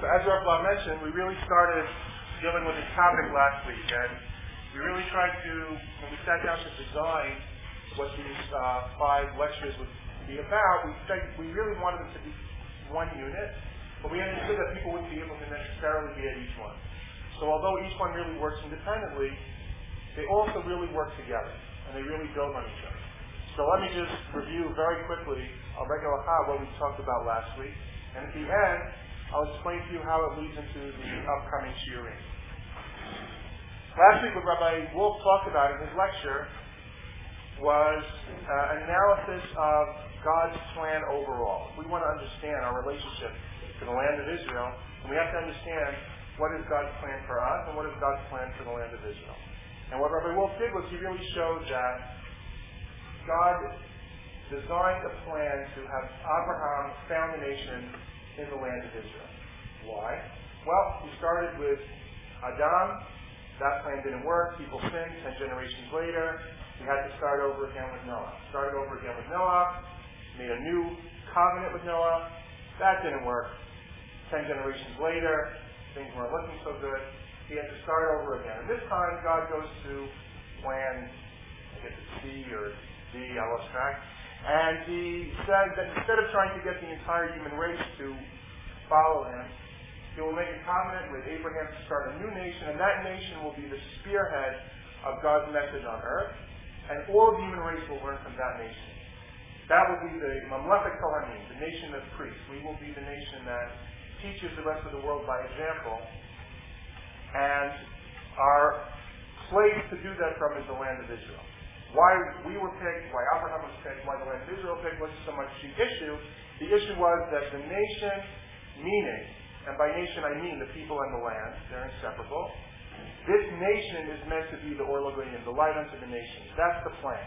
as Rav mentioned, we really started dealing with this topic last week, and we really tried to, when we sat down to design what these 5 lectures would be about, we really wanted them to be one unit, but we understood that people wouldn't be able to necessarily be at each one. So although each one really works independently, they also really work together, and they really build on each other. So let me just review very quickly what we talked about last week, and at the end, I'll explain to you how it leads into the upcoming shiurim. Last week, what Rabbi Wolf talked about in his lecture was an analysis of God's plan overall. If we want to understand our relationship to the land of Israel, then we have to understand what is God's plan for us and what is God's plan for the land of Israel. And what Rabbi Wolf did was he really showed that God designed a plan to have Abraham found a nation in the land of Israel. Why? Well, we started with Adam. That plan didn't work. People sinned. 10 generations later, we had to start over again with Noah. Started over again with Noah. Made a new covenant with Noah. That didn't work. 10 generations later, things weren't looking so good. He had to start over again. And this time, God goes to plan, I guess it's C or D, I lost track. And he said that instead of trying to get the entire human race to follow him, he will make a covenant with Abraham to start a new nation, and that nation will be the spearhead of God's message on earth, and all of the human race will learn from that nation. That will be the Mamlechet Kohanim, the nation of priests. We will be the nation that teaches the rest of the world by example, and our place to do that from is the land of Israel. Why we were picked, why Abraham was picked, why the land of Israel picked wasn't so much the issue. The issue was that the nation, meaning, and by nation I mean the people and the land, they're inseparable. This nation is meant to be the Or L'Goyim, the light unto the nations. That's the plan.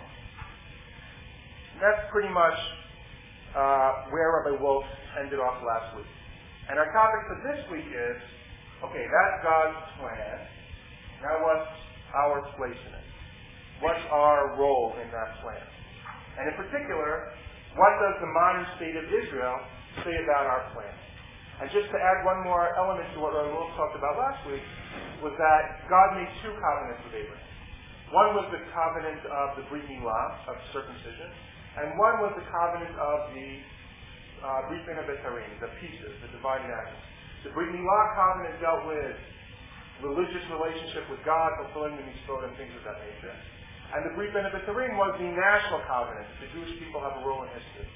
And that's pretty much where Rabbi Wolf ended off last week. And our topic for this week is, okay, that's God's plan. Now what's our place in it? What's our role in that plan? And in particular, what does the modern state of Israel say about our plan? And just to add one more element to what Rabbi Wolf talked about last week, was that God made 2 covenants with Abraham. One was the covenant of the Brit Milah, of circumcision, and one was the covenant of the Brit Bein HaBetarim, the pieces, the divided atoms. The Brit Milah covenant dealt with religious relationship with God, fulfilling the mitzvot and things of that nature. And the Brit Bein HaBetarim was the national covenant. The Jewish people have a role in history.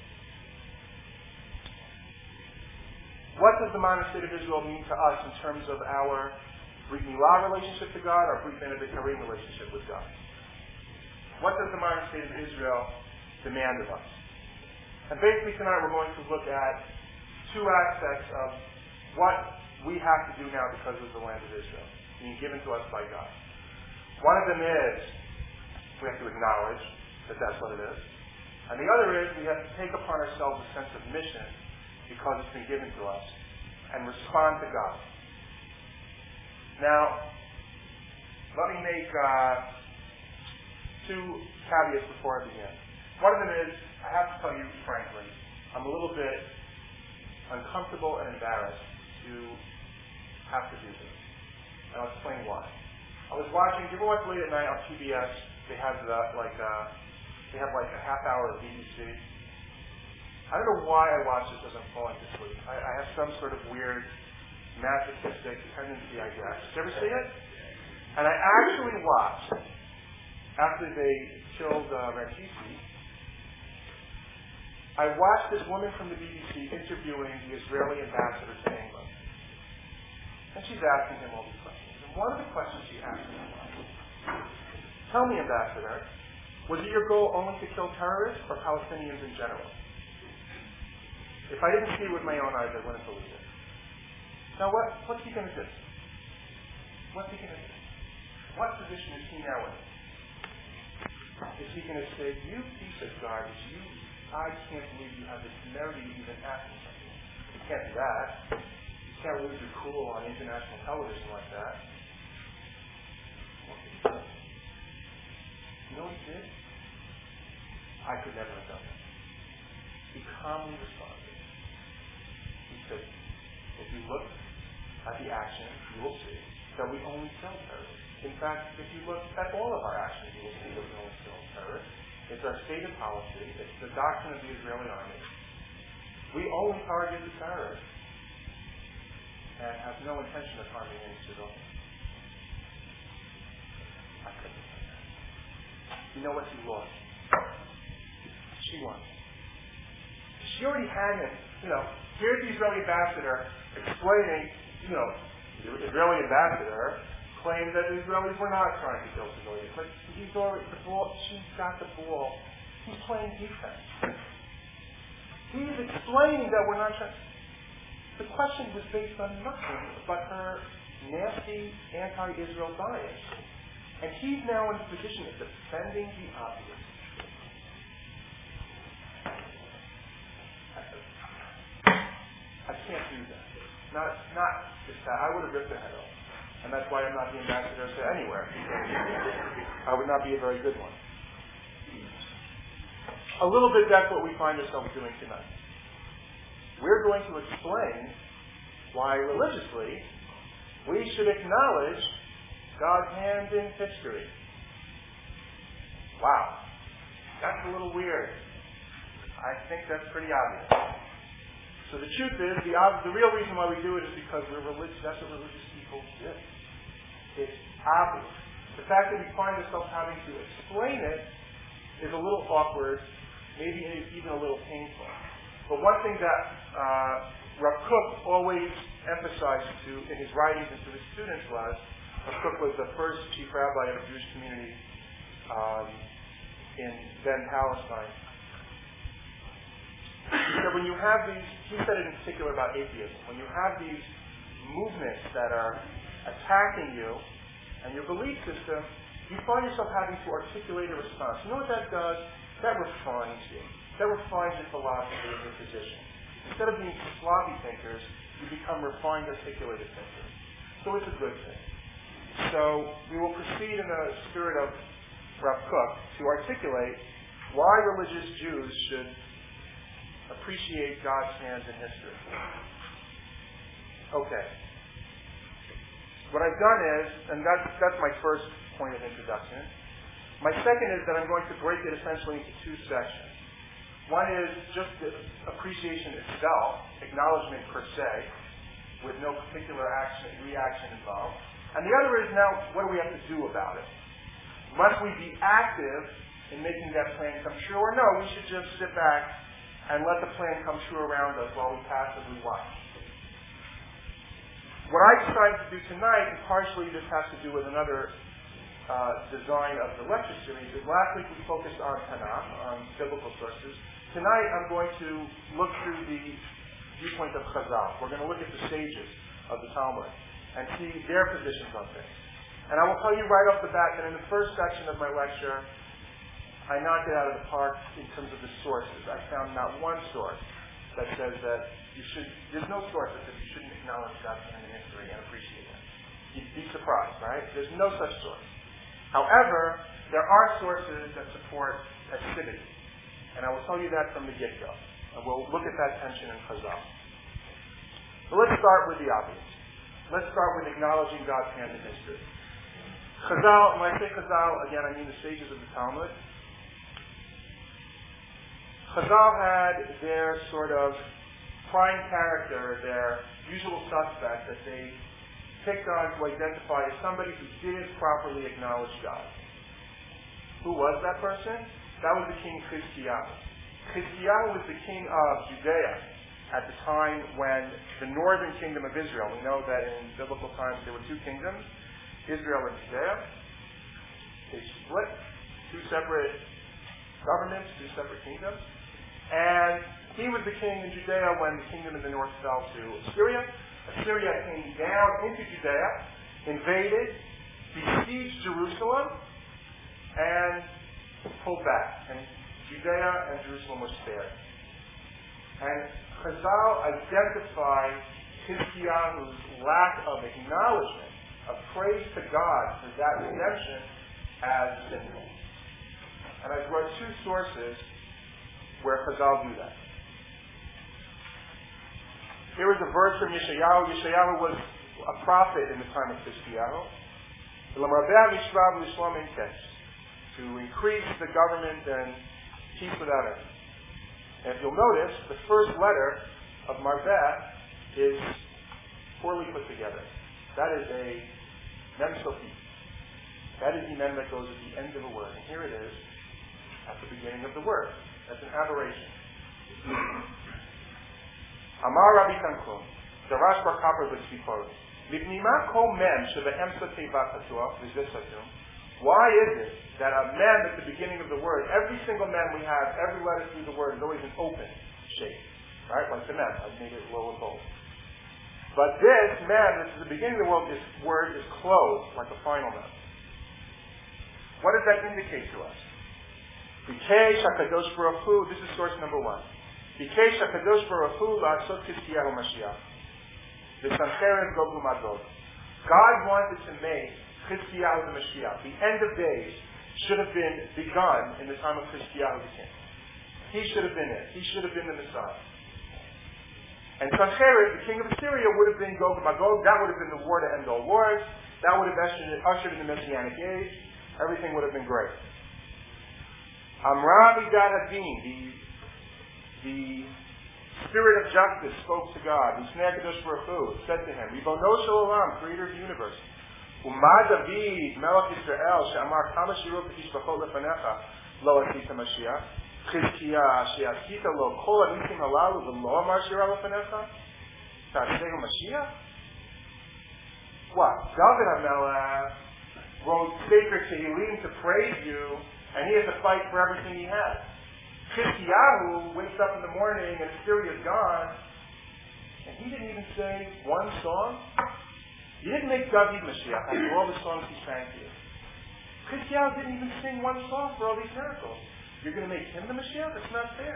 What does the modern state of Israel mean to us in terms of our Brit Milah relationship to God, our Brit Bein HaBetarim relationship with God? What does the modern state of Israel demand of us? And basically tonight we're going to look at 2 aspects of what we have to do now because of the land of Israel being given to us by God. One of them is we have to acknowledge that that's what it is. And the other is we have to take upon ourselves a sense of mission because it's been given to us and respond to God. Now, let me make 2 caveats before I begin. One of them is, I have to tell you frankly, I'm a little bit uncomfortable and embarrassed to have to do this. And I'll explain why. I was watching, do you ever watch late at night on PBS? They have like a half hour of BBC. I don't know why I watch this as I'm falling asleep. I have some sort of weird masochistic tendency, I guess. Did you ever see it? And I actually watched, after they killed Rantisi, I watched this woman from the BBC interviewing the Israeli ambassador to England. And she's asking him all these questions. And one of the questions she asked him was, tell me, Ambassador, was it your goal only to kill terrorists or Palestinians in general? If I didn't see it with my own eyes, I wouldn't believe it. Now, what's he going to do? What's he going to do? What position is he now in? Is he going to say, you piece of garbage, I can't believe you have the temerity to even ask me something. You can't do that. You can't lose your cool on international television like that. What did he say? You know what he did? I could never have done it. He calmly responded. He said, If you look at the action, you will see that we only kill terrorists. In fact, if you look at all of our actions, you will see that we only kill terrorists. It's our stated policy. It's the doctrine of the Israeli army. We only target the terrorists and have no intention of harming any civilians. I couldn't say that. You know what she lost? She won. She already had him. Here's the Israeli ambassador explaining, the Israeli ambassador claimed that the Israelis were not trying to kill civilians. But she's got the ball. He's playing defense. He's explaining that we're not trying. The question was based on nothing but her nasty anti-Israel bias. And he's now in the position of defending the obvious. I can't do that. Not just that. I would have ripped her head off. And that's why I'm not the ambassador to anywhere. I would not be a very good one. A little bit that's what we find ourselves doing tonight. We're going to explain why religiously we should acknowledge God's hand in history. Wow. That's a little weird. I think that's pretty obvious. So the truth is, the real reason why we do it is because we're religious. That's what religious people do. It's obvious. The fact that we find ourselves having to explain it is a little awkward, maybe even a little painful. But one thing that Rav Kook always emphasized in his writings and to his students was, Rav Kook was the first chief rabbi of the Jewish community in then Palestine. He said when you have these, he said it in particular about atheism, when you have these movements that are attacking you and your belief system, you find yourself having to articulate a response. You know what that does? That refines you. That refines your philosophy and your position. Instead of being sloppy thinkers, you become refined, articulated thinkers. So it's a good thing. So we will proceed in the spirit of Rav Kook to articulate why religious Jews should appreciate God's hand in history. Okay. What I've done is, and that's my first point of introduction. My second is that I'm going to break it essentially into two sections. One is just the appreciation itself, acknowledgement per se, with no particular reaction involved. And the other is now, what do we have to do about it? Must we be active in making that plan come true, or no, we should just sit back and let the plan come true around us while we passively watch. What I decided to do tonight, and partially this has to do with another design of the lecture series, is last week we focused on Tanakh, on biblical sources. Tonight I'm going to look through the viewpoint of Chazal. We're going to look at the sages of the Talmud and see their positions on things. And I will tell you right off the bat that in the first section of my lecture, I knocked it out of the park in terms of the sources. I found not one source that says that there's no source that says you shouldn't acknowledge God's hand in history and appreciate it. You'd be surprised, right? There's no such source. However, there are sources that support passivity. And I will tell you that from the get-go. And we'll look at that tension in Chazal. So let's start with the obvious. Let's start with acknowledging God's hand in history. Chazal, when I say Chazal, again, I mean the sages of the Talmud. Chazal had their sort of prime character, their usual suspect that they picked on to identify as somebody who didn't properly acknowledge God. Who was that person? That was the king Chizkiyahu. Chizkiyahu was the king of Judea at the time when the northern kingdom of Israel, we know that in biblical times there were two kingdoms, Israel and Judea. They split, two separate governments, two separate kingdoms. And he was the king in Judea when the kingdom in the north fell to Assyria. Assyria came down into Judea, invaded, besieged Jerusalem, and pulled back. And Judea and Jerusalem were spared. And Chazal identified Chizkiyahu's lack of acknowledgement, of praise to God for that redemption as sinful. And I brought two sources where Chazal do that. Here is a verse from Yeshayahu. Yeshayahu was a prophet in the time of Chizkiyahu. To increase the government and peace without end. And if you'll notice, the first letter of Marbeh is poorly put together. That is a mem sofi. That is the mem that goes at the end of a word. And here it is at the beginning of the word. That's an aberration. Amar Rabbi Tanchum, Darash Bar Kappa B'Tzipor, Livnima Kol Mem Shebe'emsa Teivat Hatuach V'Zisatum. Why is it that a mem at the beginning of the word, every single mem we have, every letter through the word is always an open shape, right? Like the mem, I made it low and bold. But this mem, this is the beginning of the word, this word is closed, like a final mem. What does that indicate to us? Bikesh HaKadosh Baruch Hu, this is source number one. Bikesh HaKadosh Baruch Hu la'asot Chizkiyahu Mashiach. V'samcheret Gog u'Magog. God wanted to make Chizkiyahu the Mashiach. The end of days should have been begun in the time of Chizkiyahu the king. He should have been it. He should have been the Messiah. And Sancheriv, the king of Assyria, would have been Gog and Magog. That would have been the war to end all wars. That would have ushered in the Messianic age. Everything would have been great. Amra Midat Hadin, the Spirit of justice spoke to God. L'fnei HaKadosh Baruch Hu, said to him, Ribono Shel Olam, creator of the universe. Umad David, Melech Yisrael, she'amar kama shirot v'tishbachot lefanecha, lo asita Mashiach. Chizkiah, she'asita lo kol anisim halalu, v'lo amar shirah lefanecha. Ta'asehu Mashiach? What? David HaMelech wrote sacred Tehillim to praise you, and he has to fight for everything he has. Chizkiyahu wakes up in the morning and Assyria is gone, and he didn't even say one song. You didn't make David Mashiach after all the songs he sang to you. Chizkiyahu didn't even sing one song for all these miracles. You're going to make him the Mashiach? It's not fair.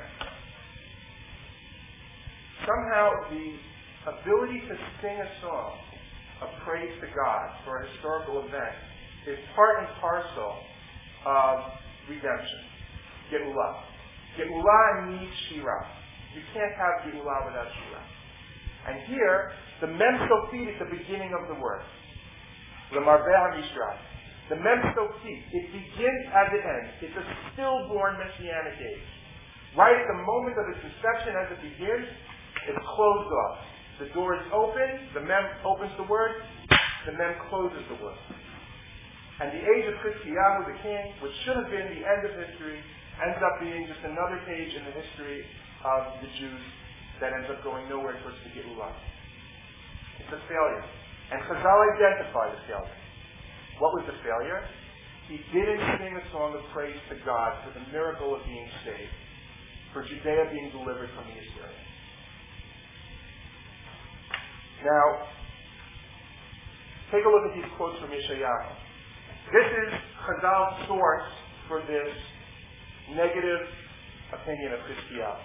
Somehow the ability to sing a song of praise to God for a historical event is part and parcel of redemption. Geulah. Geulah needs Shirah. You can't have Geulah without Shirah. And here, the Mem Sofit is the beginning of the word. The Marbeh HaMishra. The Mem Sofit, it begins as it ends. It's a stillborn Messianic age. Right at the moment of its inception, as it begins, it's closed off. The door is open, the Mem opens the word, the Mem closes the word. And the age of Chizkiyahu, the king, which should have been the end of history, ends up being just another page in the history of the Jews that ends up going nowhere towards the Geulah. It's a failure. And Chazal identified the failure. What was the failure? He didn't sing a song of praise to God for the miracle of being saved, for Judea being delivered from the Assyrians. Now, take a look at these quotes from Yeshayahu. This is Chazal's source for this negative opinion of Chizkiyahu.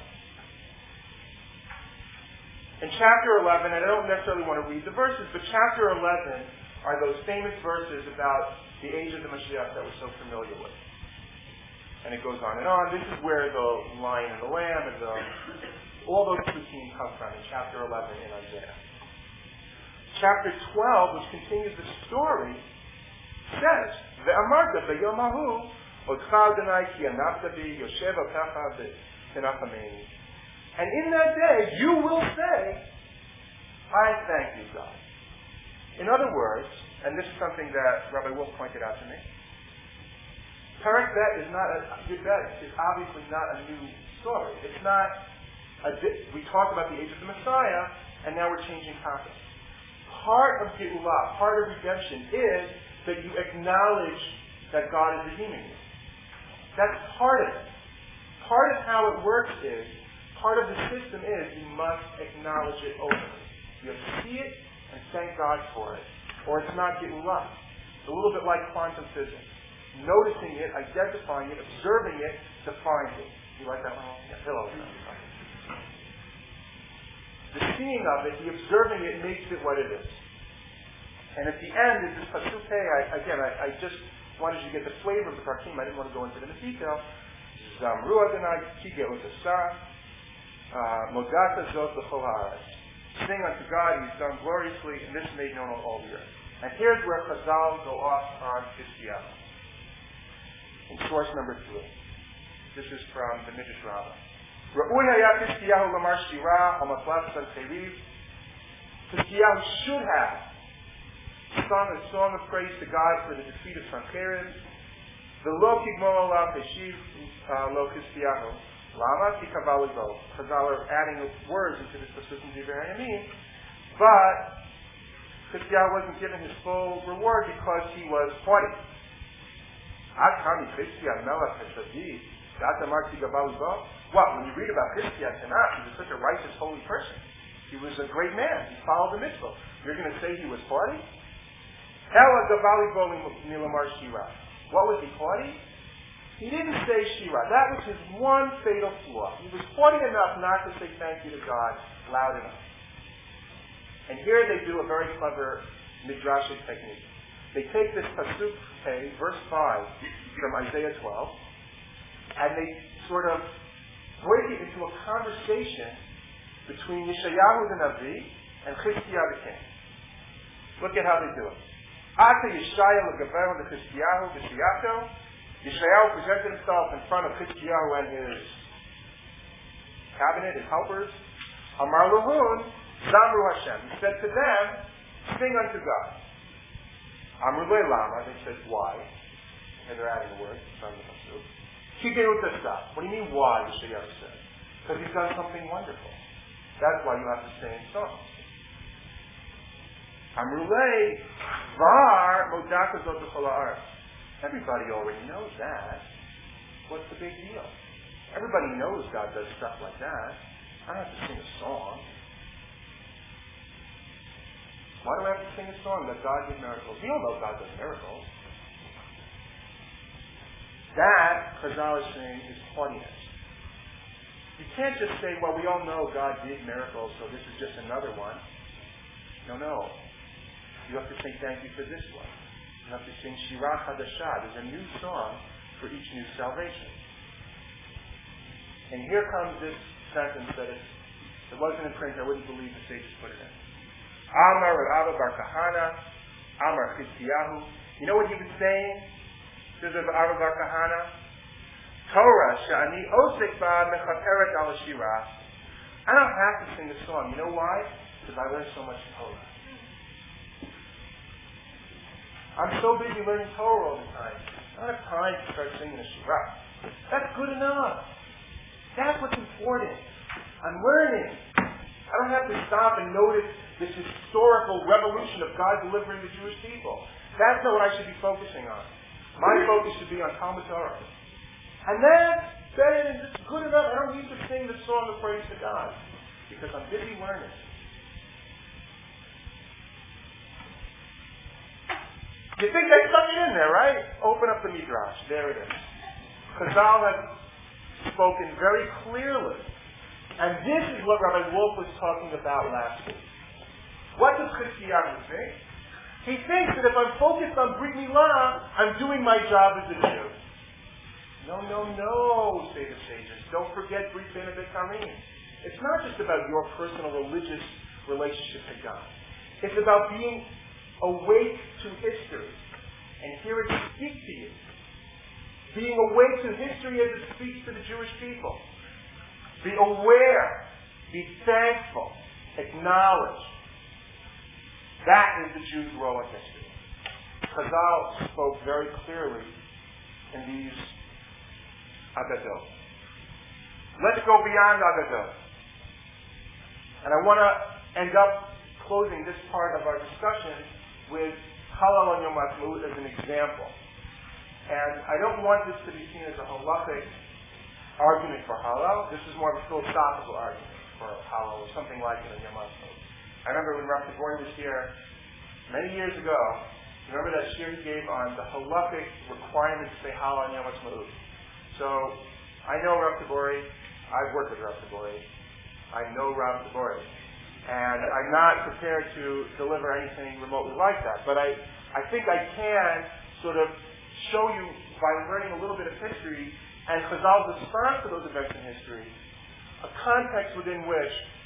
In chapter 11, and I don't necessarily want to read the verses, but chapter 11 are those famous verses about the age of the Mashiach that we're so familiar with. And it goes on and on. This is where the lion and the lamb and all those psukim come from in chapter 11 in Isaiah. Chapter 12, which continues the story, says, Ve'amarta ve'yom hahu odcha Adonai ki anachta bi yoshev al tacha v'tenachameni. And in that day, you will say, I thank you, God. In other words, and this is something that Rabbi Wolf pointed out to me, Perek Bet is not Yud Bet is obviously not a new story. It's not, we talked about the age of the Messiah, and now we're changing topics. Part of Geulah, part of redemption is that you acknowledge that God is redeeming you. That's part of it. Part of how it works is, part of the system is you must acknowledge it openly. You have to see it and thank God for it. Or it's not Geulah. It's a little bit like quantum physics. Noticing it, identifying it, observing it, defines it. You like that one? Yeah, hello. The seeing of it, the observing it, makes it what it is. And at the end is this Pasuk Hey. I just wanted you to get the flavor of the Parkim. I didn't want to go into it in detail. Zamru Adonai ki ge'ut asah. Modata zot b'chol haaretz. Sing unto God, He's done gloriously, and this made known on all the earth. And here's where Chazal go off on Hiskiyahu. In source number 3. This is from the Midrash Rabbah. Ra'ui hayat Hiskiyahu lamar shira hamaflas al-cheriv. Hiskiyahu should have sung a song of praise to God for the defeat of Sancherib. The lo kigmol alav heshiv lo Hiskiyahu. Lama tikavah libo. Chazal are adding words into this pasuk in Divrei Hayamim. But Hiskiyahu wasn't given his full reward because he was haughty. Akami Hiskiyahu melech heshavid. What? When you read about Hiskiyahu Tanakh, he was such a righteous, holy person. He was a great man. He followed the mitzvah. You're going to say he was haughty? What was he haughty? He didn't say Shira. That was his one fatal flaw. He was haughty enough not to say thank you to God loud enough. And here they do a very clever midrashic technique. They take this pasuk, verse 5 from Isaiah 12, and they sort of break it into a conversation between Yeshayahu the Navi and Hiskiyahu the king. Look at how they do it. Ata Yeshaya legaber the Hiskiyahu b'siyato. Yeshayahu presented himself in front of Hiskiyahu and his cabinet, his helpers. Amar Lahun, Zamru Hashem. He said to them, sing unto God. Amru Lama, they said, why? And they're adding the word from the pasuk. What do you mean why, Yeshayahu said? Because he's done something wonderful. That's why you have to sing songs. Amrulei var modakazot b'chol ha'aretz. Everybody already knows that. What's the big deal? Everybody knows God does stuff like that. I don't have to sing a song. Why do I have to sing a song that God did miracles? We all know God does miracles. That, Chazal is saying, is haughtiness. You can't just say, well, we all know God did miracles, so this is just another one. No. You have to say thank you for this one. You have to sing Shira Chadashah. There's a new song for each new salvation. And here comes this sentence that if it wasn't in print, I wouldn't believe the sages put it in. Amar Rav Bar Kahana, Amar Hiskiyahu. You know what he was saying? Says of Rav Bar Kahana, Torah shani osek ba mechateret al shira. I don't have to sing the song. You know why? Because I learned so much Torah. I'm so busy learning Torah all the time. I don't have time to start singing the shira. That's good enough. That's what's important. I'm learning. I don't have to stop and notice this historical revolution of God delivering the Jewish people. That's not what I should be focusing on. My focus should be on Talmud Torah. And then it's good enough. I don't need to sing the song of praise to God because I'm busy learning. You think they stuck it in there, right? Open up the Midrash. There it is. Chazal has spoken very clearly. And this is what Rabbi Wolf was talking about last week. What does Hiskiyahu think? He thinks that if I'm focused on Brit Milah, I'm doing my job as a Jew. No, say the sages. Don't forget Brit Bein HaBetarim. It's not just about your personal religious relationship to God. It's about being awake to history and hear it speak to you. Being awake to history as it speaks to the Jewish people. Be aware. Be thankful. Acknowledge. That is the Jew's role in history. Chazal spoke very clearly in these Agadot. Let's go beyond Agadot. And I want to end up closing this part of our discussion with Halal on Yom Ha'atzmaut as an example. And I don't want this to be seen as a halachic argument for Halal. This is more of a philosophical argument for Halal or something like it on Yom Ha'atzmaut. I remember when Rav Tabori was here many years ago, remember that shir he gave on the halachic requirement to say Halal on Yom Ha'atzmaut. So, I know Rav Tabori. I've worked with Rav Tabori. I know Rav Tabori. And I'm not prepared to deliver anything remotely like that. But I think I can sort of show you, by learning a little bit of history, and Chazal's response to those events in history, a context within which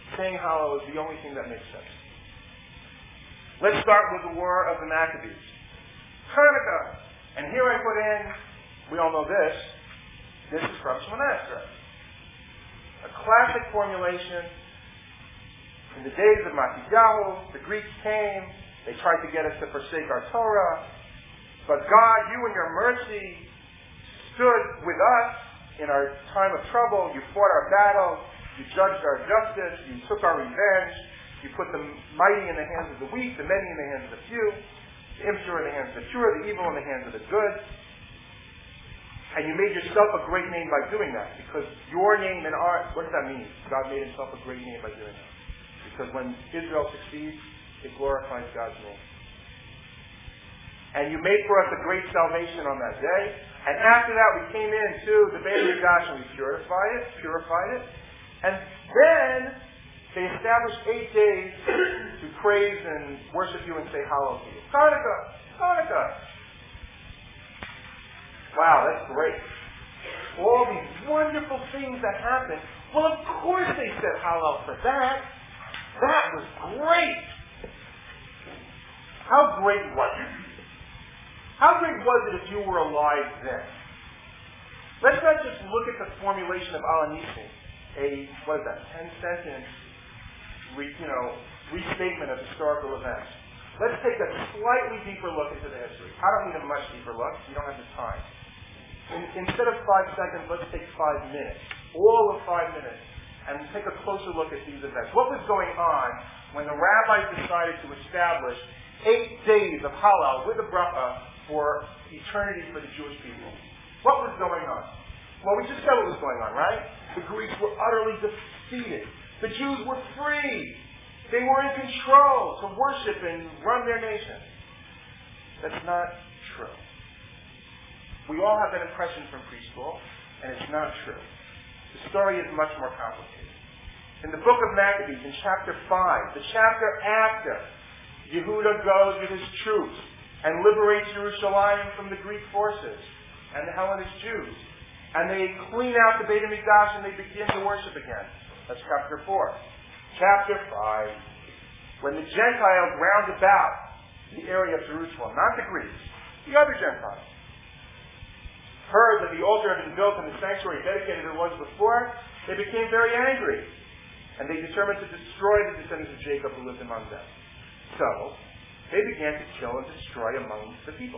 saying Hallel is the only thing that makes sense. Let's start with the War of the Maccabees. Hanukkah. And here I put in, we all know this is from Shemona Esrei. A classic formulation. In the days of Machiyahu, the Greeks came, they tried to get us to forsake our Torah, but God, you in your mercy stood with us in our time of trouble. You fought our battles, you judged our justice, you took our revenge, you put the mighty in the hands of the weak, the many in the hands of the few, the impure in the hands of the pure, the evil in the hands of the good. And you made yourself a great name by doing that, because your name and ours, what does that mean? God made himself a great name by doing that. Because when Israel succeeds, it glorifies God's name. And you made for us a great salvation on that day. And after that, we came into the Beit HaMikdash and we purified it. And then they established 8 days to praise and worship you and say Hallel to you. Hanukkah. Wow, that's great. All these wonderful things that happened. Well, of course they said Hallel for that. That was great. How great was it? How great was it if you were alive then? Let's not just look at the formulation of Al Hanisim, a 10-sentence restatement of historical events. Let's take a slightly deeper look into the history. I don't need a much deeper look. You don't have the time. Instead of 5 seconds, let's take 5 minutes. All of 5 minutes. And take a closer look at these events. What was going on when the rabbis decided to establish 8 days of Hallel with a bracha for eternity for the Jewish people? What was going on? Well, we just said what was going on, right? The Greeks were utterly defeated. The Jews were free. They were in control to worship and run their nation. That's not true. We all have that impression from preschool, and it's not true. The story is much more complicated. In the book of Maccabees, in chapter 5, the chapter after Yehuda goes with his troops and liberates Jerusalem from the Greek forces and the Hellenist Jews, and they clean out the Beit HaMikdash and they begin to worship again. That's chapter 4. Chapter 5, when the Gentiles round about the area of Jerusalem, not the Greeks, the other Gentiles, heard that the altar had been built and the sanctuary dedicated as it was before, they became very angry. And they determined to destroy the descendants of Jacob who lived among them. So, they began to kill and destroy among the people.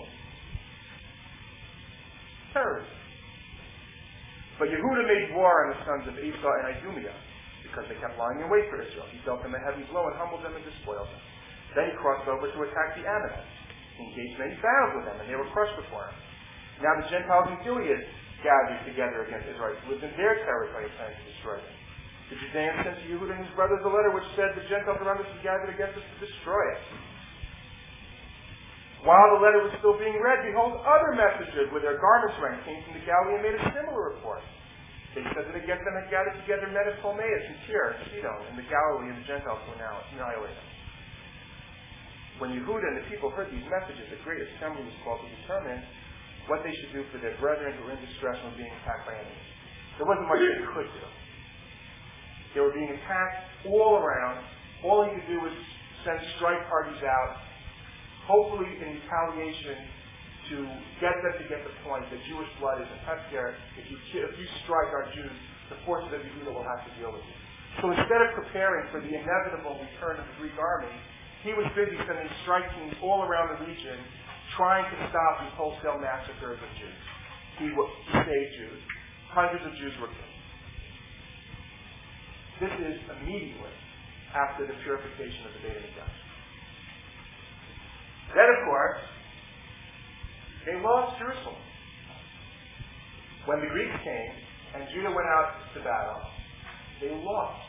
Terrorism. But Yehuda made war on the sons of Esau and Idumea because they kept lying in wait for Israel. He dealt them a heavy blow and humbled them and despoiled them. Then he crossed over to attack the Ammonites. He engaged many battles with them, and they were crushed before him. Now the Gentiles in Gilead gathered together against Israelites who lived in their territory and planned to destroy them. The Judeans sent to Yehuda and his brothers a letter which said, the Gentiles around us have gathered against us to destroy us. While the letter was still being read, behold, other messengers with their garments rent came from the Galilee and made a similar report. They said that against them had gathered together men of Ptolemais and Tyre and Sidon in the Galilee, and the Gentiles were now annihilated. When Yehuda and the people heard these messages, a great assembly was called to determine what they should do for their brethren who were in distress and were being attacked by enemies. There wasn't much they could do. They were being attacked all around. All he could do was send strike parties out, hopefully in retaliation to get them to get the point that Jewish blood is an hefker. If you strike our Jews, the forces of Yehuda will have to deal with you. So instead of preparing for the inevitable return of the Greek army, he was busy sending strike teams all around the region trying to stop these wholesale massacres of Jews. He saved Jews. Hundreds of Jews were killed. This is immediately after the purification of the Beit HaMikdash. Then, of course, they lost Jerusalem. When the Greeks came and Judah went out to battle, they lost.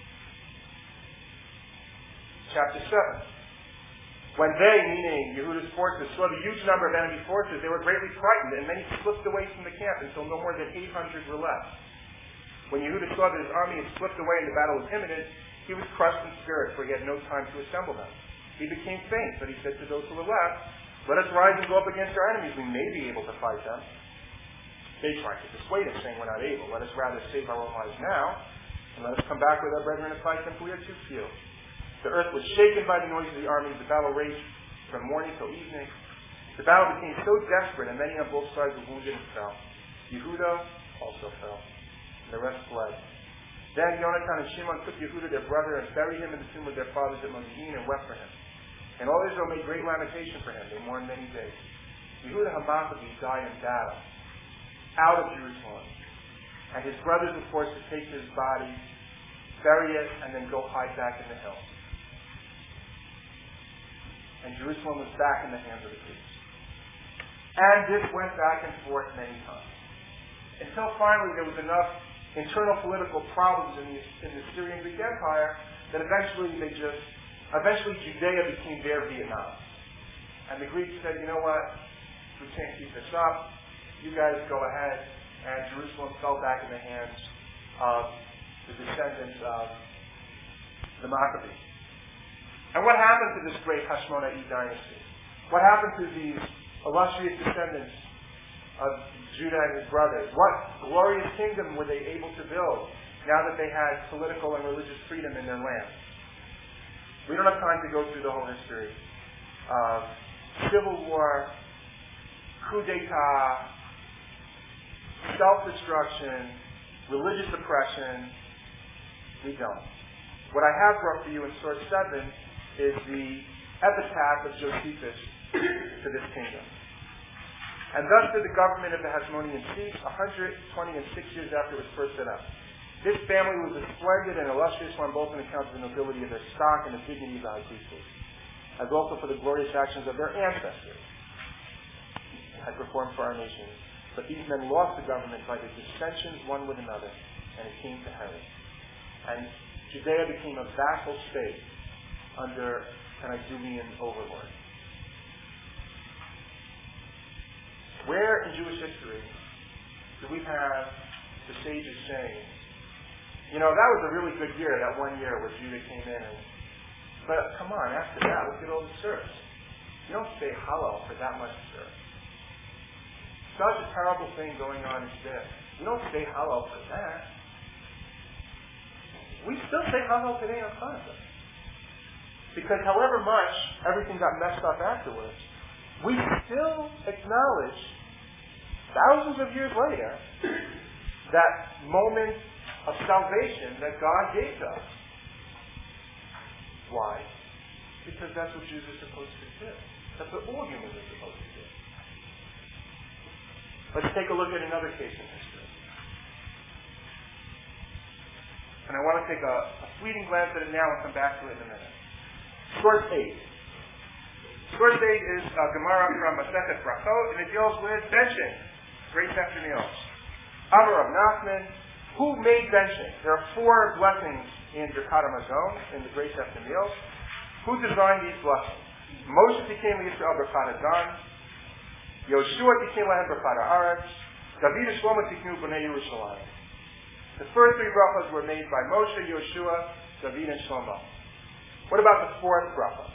Chapter 7. When they, meaning Yehuda's forces, saw the huge number of enemy forces, they were greatly frightened, and many slipped away from the camp until no more than 800 were left. When Yehuda saw that his army had slipped away and the battle was imminent, he was crushed in spirit, for he had no time to assemble them. He became faint, but he said to those who were left, let us rise and go up against our enemies. We may be able to fight them. They tried to dissuade him, saying, we're not able. Let us rather save our own lives now, And let us come back with our brethren and fight them, for we are too few. The earth was shaken by the noise of the armies. The battle raged from morning till evening. The battle became so desperate, and many on both sides were wounded and fell. Yehuda also fell, and the rest fled. Then Yonatan and Shimon took Yehuda their brother and buried him in the tomb of their fathers at Modi'in and wept for him. And all Israel made great lamentation for him. They mourned many days. Yehuda HaMaccabi died in battle out of Jerusalem. And his brothers were forced to take his body, bury it, and then go hide back in the hills. And Jerusalem was back in the hands of the Greeks. And this went back and forth many times. Until finally there was enough internal political problems in the Syrian Greek Empire that eventually Judea became their Vietnam. And the Greeks said, you know what, we can't keep this up. You guys go ahead. And Jerusalem fell back in the hands of the descendants of the Maccabees. And what happened to this great Hashmonaite dynasty? What happened to these illustrious descendants of Judah and his brothers? What glorious kingdom were they able to build now that they had political and religious freedom in their land? We don't have time to go through the whole history of civil war, coup d'etat, self-destruction, religious oppression. We don't. What I have brought for you in source 7 is the epitaph of Josephus to this kingdom. And thus did the government of the Hasmoneans cease 126 years after it was first set up. This family was a splendid and illustrious one, both on account of the nobility of their stock and the dignity of the high priesthood, as also for the glorious actions of their ancestors had performed for our nation. But these men lost the government by their dissensions one with another, and it came to Herod. And Judea became a vassal state under an Idumean overlord. Where in Jewish history do we have the sages saying, that was a really good year, that 1 year where Judah came in, but come on, after that, look at all the serfs. You don't say Hallel for that much serfs. Such a terrible thing going on in Judea. You don't say Hallel for that. We still say Hallel today on Hanukkah. Because however much everything got messed up afterwards, we still acknowledge, thousands of years later, that moment of salvation that God gave to us. Why? Because that's what Jews are supposed to do. That's what all humans are supposed to do. Let's take a look at another case in history. And I want to take a fleeting glance at it now and come back to it in a minute. Source 8. Source 8 is a Gemara from Masechet Brachot, and it deals with benching. Great after meals. Amar Rav Nachman, who made benching? There are 4 blessings in Birkat Hamazon, in the Great after meals. Who designed these blessings? Moshe became Yisrael Birkat Hazan. Yoshua became Lahem Birkat Haaretz. David and Shlomo tiknu b'nei Yerushalayim. The first 3 brachas were made by Moshe, Yoshua, David, and Shlomo. What about the 4th bracha?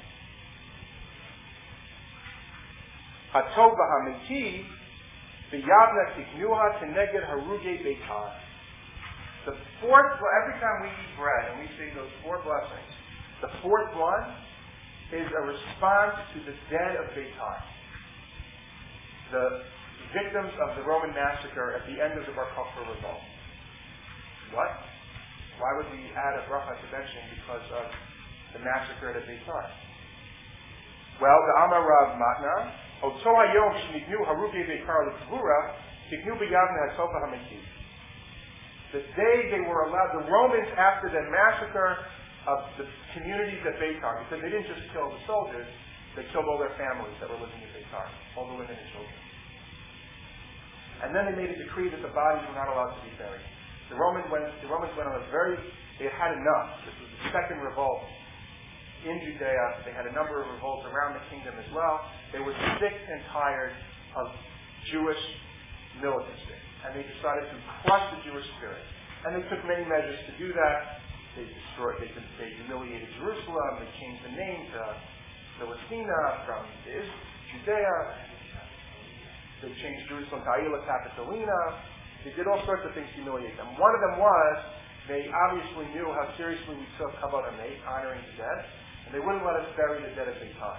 Hatov v'hamiti v'yavna tiknuha teneged harugei beitar. The 4th, every time we eat bread and we say those 4 blessings, the 4th one is a response to the dead of Beitar, the victims of the Roman massacre at the end of the Bar Kokhba revolt. What? Why would we add a bracha to benching because of the massacre at Beitar? Well, the Amar Rav Matna, Oto hayom shenignu harugei Beitar l'kvura, tiknu b'yavna hatova hamiti. The day they were allowed, the Romans, after the massacre of the communities at Beitar, because they didn't just kill the soldiers, they killed all their families that were living in Beitar, all the women and children. And then they made a decree that the bodies were not allowed to be buried. The Romans went on they had enough. This was the second revolt in Judea. They had a number of revolts around the kingdom as well. They were sick and tired of Jewish militancy. And they decided to crush the Jewish spirit. And they took many measures to do that. They humiliated Jerusalem. They changed the name to Philistina from Judea. They changed Jerusalem to Aila Capitolina. They did all sorts of things to humiliate them. One of them was They obviously knew how seriously we took Kavod HaMet, honoring the dead, and they wouldn't let us bury the dead at big time.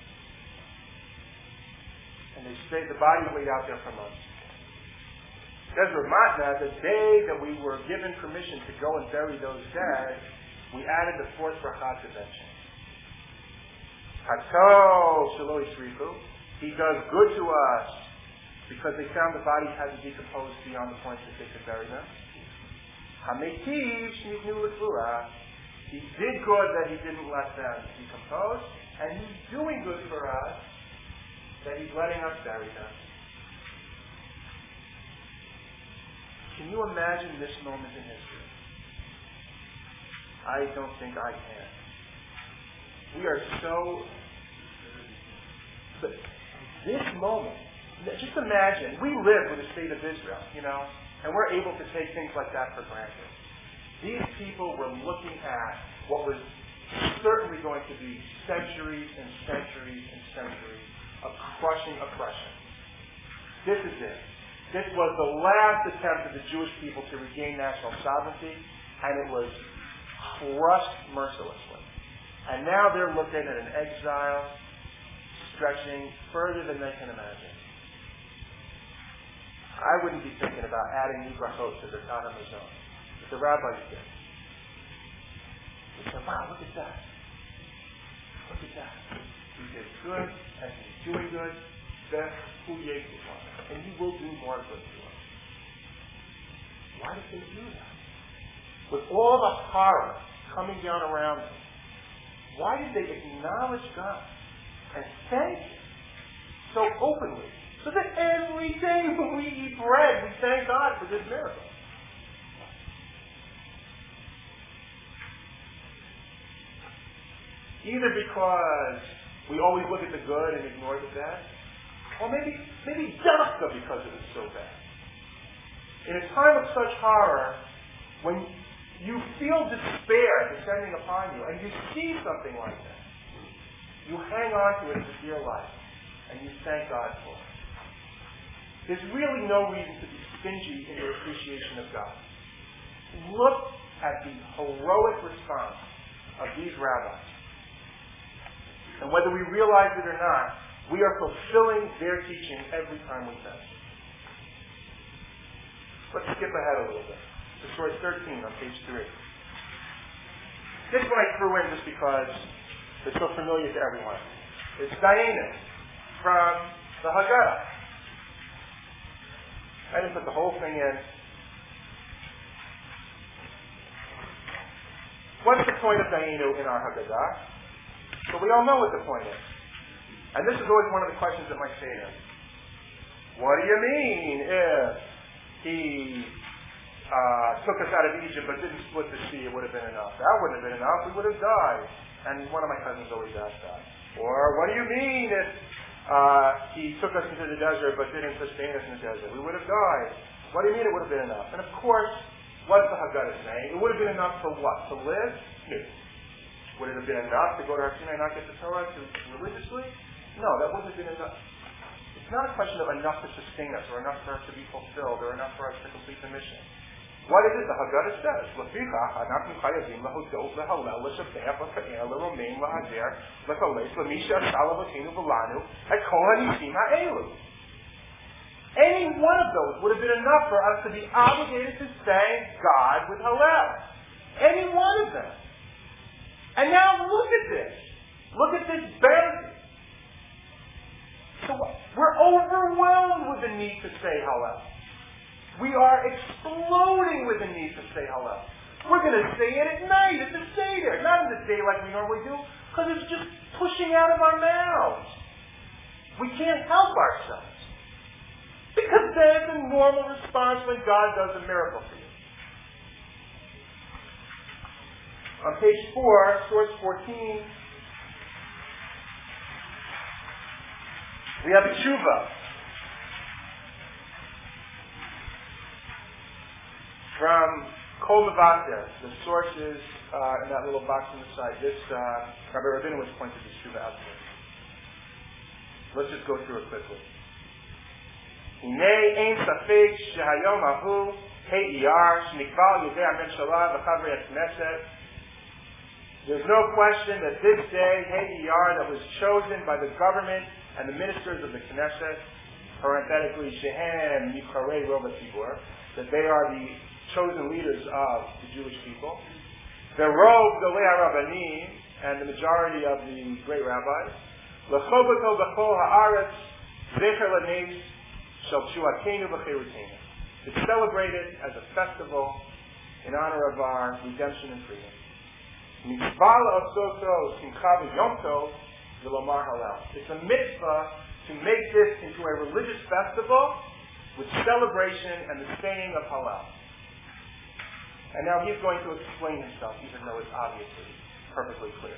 And the body laid out there for months. Ezra Matna, the day that we were given permission to go and bury those dead, we added the fourth bracha to mention. Hatov Shelo Yisriku. He does good to us because they found the bodies hadn't decomposed beyond the point that they could bury them. Hametiv Shnivnu L'Tvura. He did good that he didn't let them decompose, and he's doing good for us that he's letting us bury them. Can you imagine this moment in history? I don't think I can. We are so... But this moment, just imagine, we live with the state of Israel, and we're able to take things like that for granted. These people were looking at what was certainly going to be centuries and centuries and centuries of crushing oppression. This is it. This was the last attempt of the Jewish people to regain national sovereignty, and it was crushed mercilessly. And now they're looking at an exile stretching further than they can imagine. I wouldn't be thinking about adding new brachot to the Tana Mazon. But the rabbis did. They said, wow, look at that. Look at that. He did good, and he's doing good. And he will do more good to us. Why did they do that? With all the horror coming down around them, why did they acknowledge God and thank Him so openly? So that every day when we eat bread, we thank God for this miracle. Either because we always look at the good and ignore the bad, or maybe Dafka because it was so bad. In a time of such horror, when you feel despair descending upon you, and you see something like that, you hang on to it for dear life, and you thank God for it. There's really no reason to be stingy in your appreciation of God. Look at the heroic response of these rabbis. And whether we realize it or not, we are fulfilling their teaching every time we fast. Let's skip ahead a little bit to source 13 on page 3. This one I threw in just because it's so familiar to everyone. It's Diana from the Haggadah. I didn't put the whole thing in. What's the point of Dainu in our Haggadah? But we all know what the point is. And this is always one of the questions that might say to him. What do you mean if he took us out of Egypt but didn't split the sea? It would have been enough. That wouldn't have been enough. We would have died. And one of my cousins always asked that. Or what do you mean if he took us into the desert but didn't sustain us in the desert? We would have died. What do you mean it would have been enough? And of course, what's the Haggadah saying? It would have been enough for what? To live? No. Would it have been enough to go to Har Sinai and not get the Torah religiously? No, that wouldn't have been enough. It's not a question of enough to sustain us, or enough for us to be fulfilled, or enough for us to complete the mission. What is it the Haggadah says? L'fichach אנחנו חייבים להודות להלל לשבח לפאר לרומם להדר לקלס למי שעשה לאבותינו ולנו את כל הניסים האלו. Any one of those would have been enough for us to be obligated to thank God with Hallel. Any one of them. And now look at this. Look at this bounty. So we're overwhelmed with the need to say Hallel. We are exploding with the need to say Hallel. We're going to say it at night, at the Seder, not in the day like we normally do, because it's just pushing out of our mouths. We can't help ourselves. Because that's a normal response when God does a miracle for you. On page 4, source 14, we have a tshuva. From Kol Mevater, the sources in that little box on the side. This, Rabbi Rabinowitz pointed this tshuva out to us. Let's just go through it quickly. Hinei ein safek shehayom ahu Hey Iyar, Shnikval Yudei HaMemshalah V'Chavrei HaKnesset. There's no question that this day, Hey Iyar, that was chosen by the government and the ministers of the Knesset, parenthetically, Shehem Nibcharei Rov HaTzibur, that they are the chosen leaders of the Jewish people. The Rov Gedolei HaRabbanim, and the majority of the great rabbis. L'chobato b'chol ha'aretz zecher l'neis shel tshuatenu v'chirutenu. It's celebrated as a festival in honor of our redemption and freedom. Mitzvah osoto simcha v'yom tov v'lomar halal. It's a mitzvah to make this into a religious festival with celebration and the saying of halal. And now he's going to explain himself, even though it's obviously perfectly clear.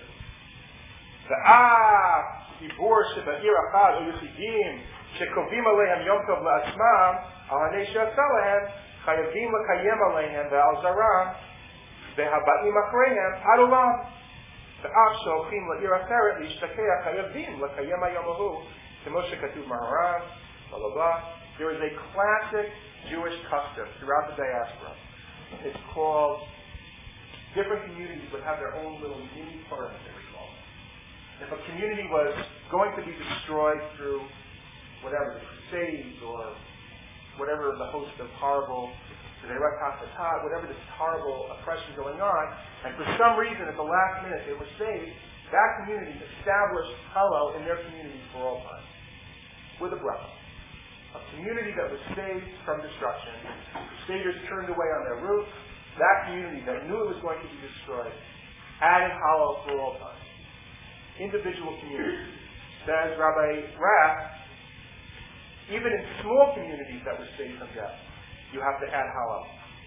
Dibur sheba'ir achad o yichidim shekovim aleihem yom tov la'atzmam al hanei she'asa lahem chayavim l'kayem aleihem ve'al zaram ve'haba'im achreihem ad olam ve'af she'olchim la'ir acheret l'ishtakeach chayavim l'kayem hayom ahu kemo shekatuv Maharan blah blah blah. There is a classic Jewish custom throughout the diaspora. It's called, different communities would have their own little mini Purim, they would call it. If a community was going to be destroyed through whatever, the Crusades or whatever the host of horrible, whatever this horrible oppression going on, and for some reason at the last minute they were saved, that community established Hallel in their community for all time. With a bracha. A community that was saved from destruction. Crusaders turned away on their roof. That community that knew it was going to be destroyed added Hallel for all time. Individual communities. Says Rabbi Rath, even in small communities that were saved from death, you have to add Hallel.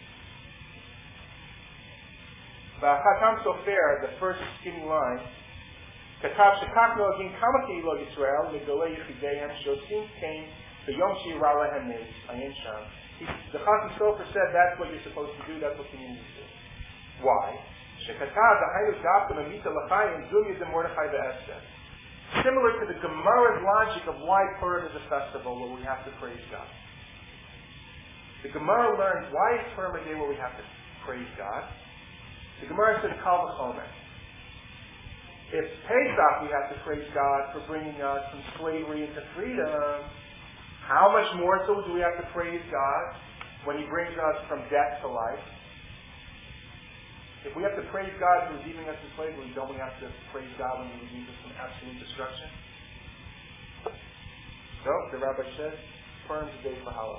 Ba'chatam Sofer, the first skinny line, Katav shekach noagim kama keilo Yisrael megolei yichideihem shosim kain the Yom Shira Lehem Neis, Ayin Sham. The Chasam Sofer said that's what you're supposed to do, that's what communities do. Why? Similar to the Gemara's logic of why Purim is a festival where we have to praise God. The Gemara learns why is Purim a day where we have to praise God. The Gemara says Kal V'chomer. If Pesach we have to praise God for bringing us from slavery into freedom, how much more so do we have to praise God when He brings us from death to life? If we have to praise God for redeeming us from slavery, don't we have to praise God when He redeems us from absolute destruction? So, the rabbi says, Purim is a day for Hallel.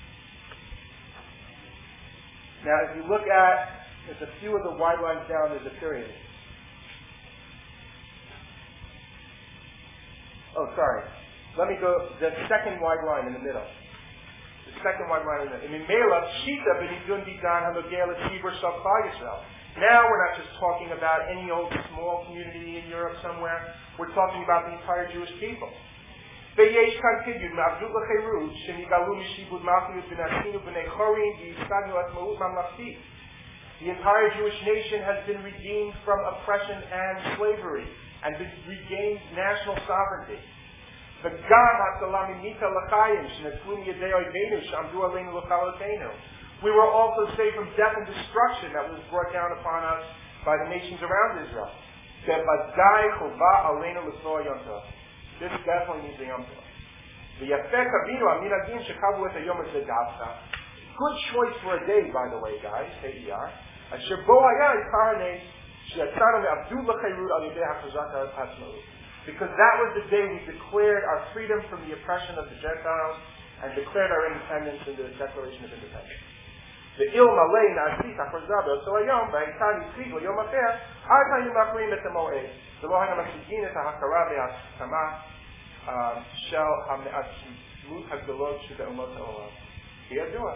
Now, if you look at, there's a few of the wide lines down, there's a period. Oh, sorry. Let me go, the second wide line in the middle. The second wide line in the middle. Now we're not just talking about any old small community in Europe somewhere. We're talking about the entire Jewish people. The entire Jewish nation has been redeemed from oppression and slavery and regained national sovereignty. We were also saved from death and destruction that was brought down upon us by the nations around Israel. This definitely means the Yom Tov. Good choice for a day, by the way, guys. Because that was the day we declared our freedom from the oppression of the Gentiles and declared our independence in the Declaration of Independence. The il malay na'asik ha'chazabel so ayom ba'itani tzigla yom acher ad hayim machrim et ha'moed v'lo hayim machzigin et ha'hakara ve'hasama shel ha'me'atzmut ha'gdolot shebe'umot ha'olam kiyadua.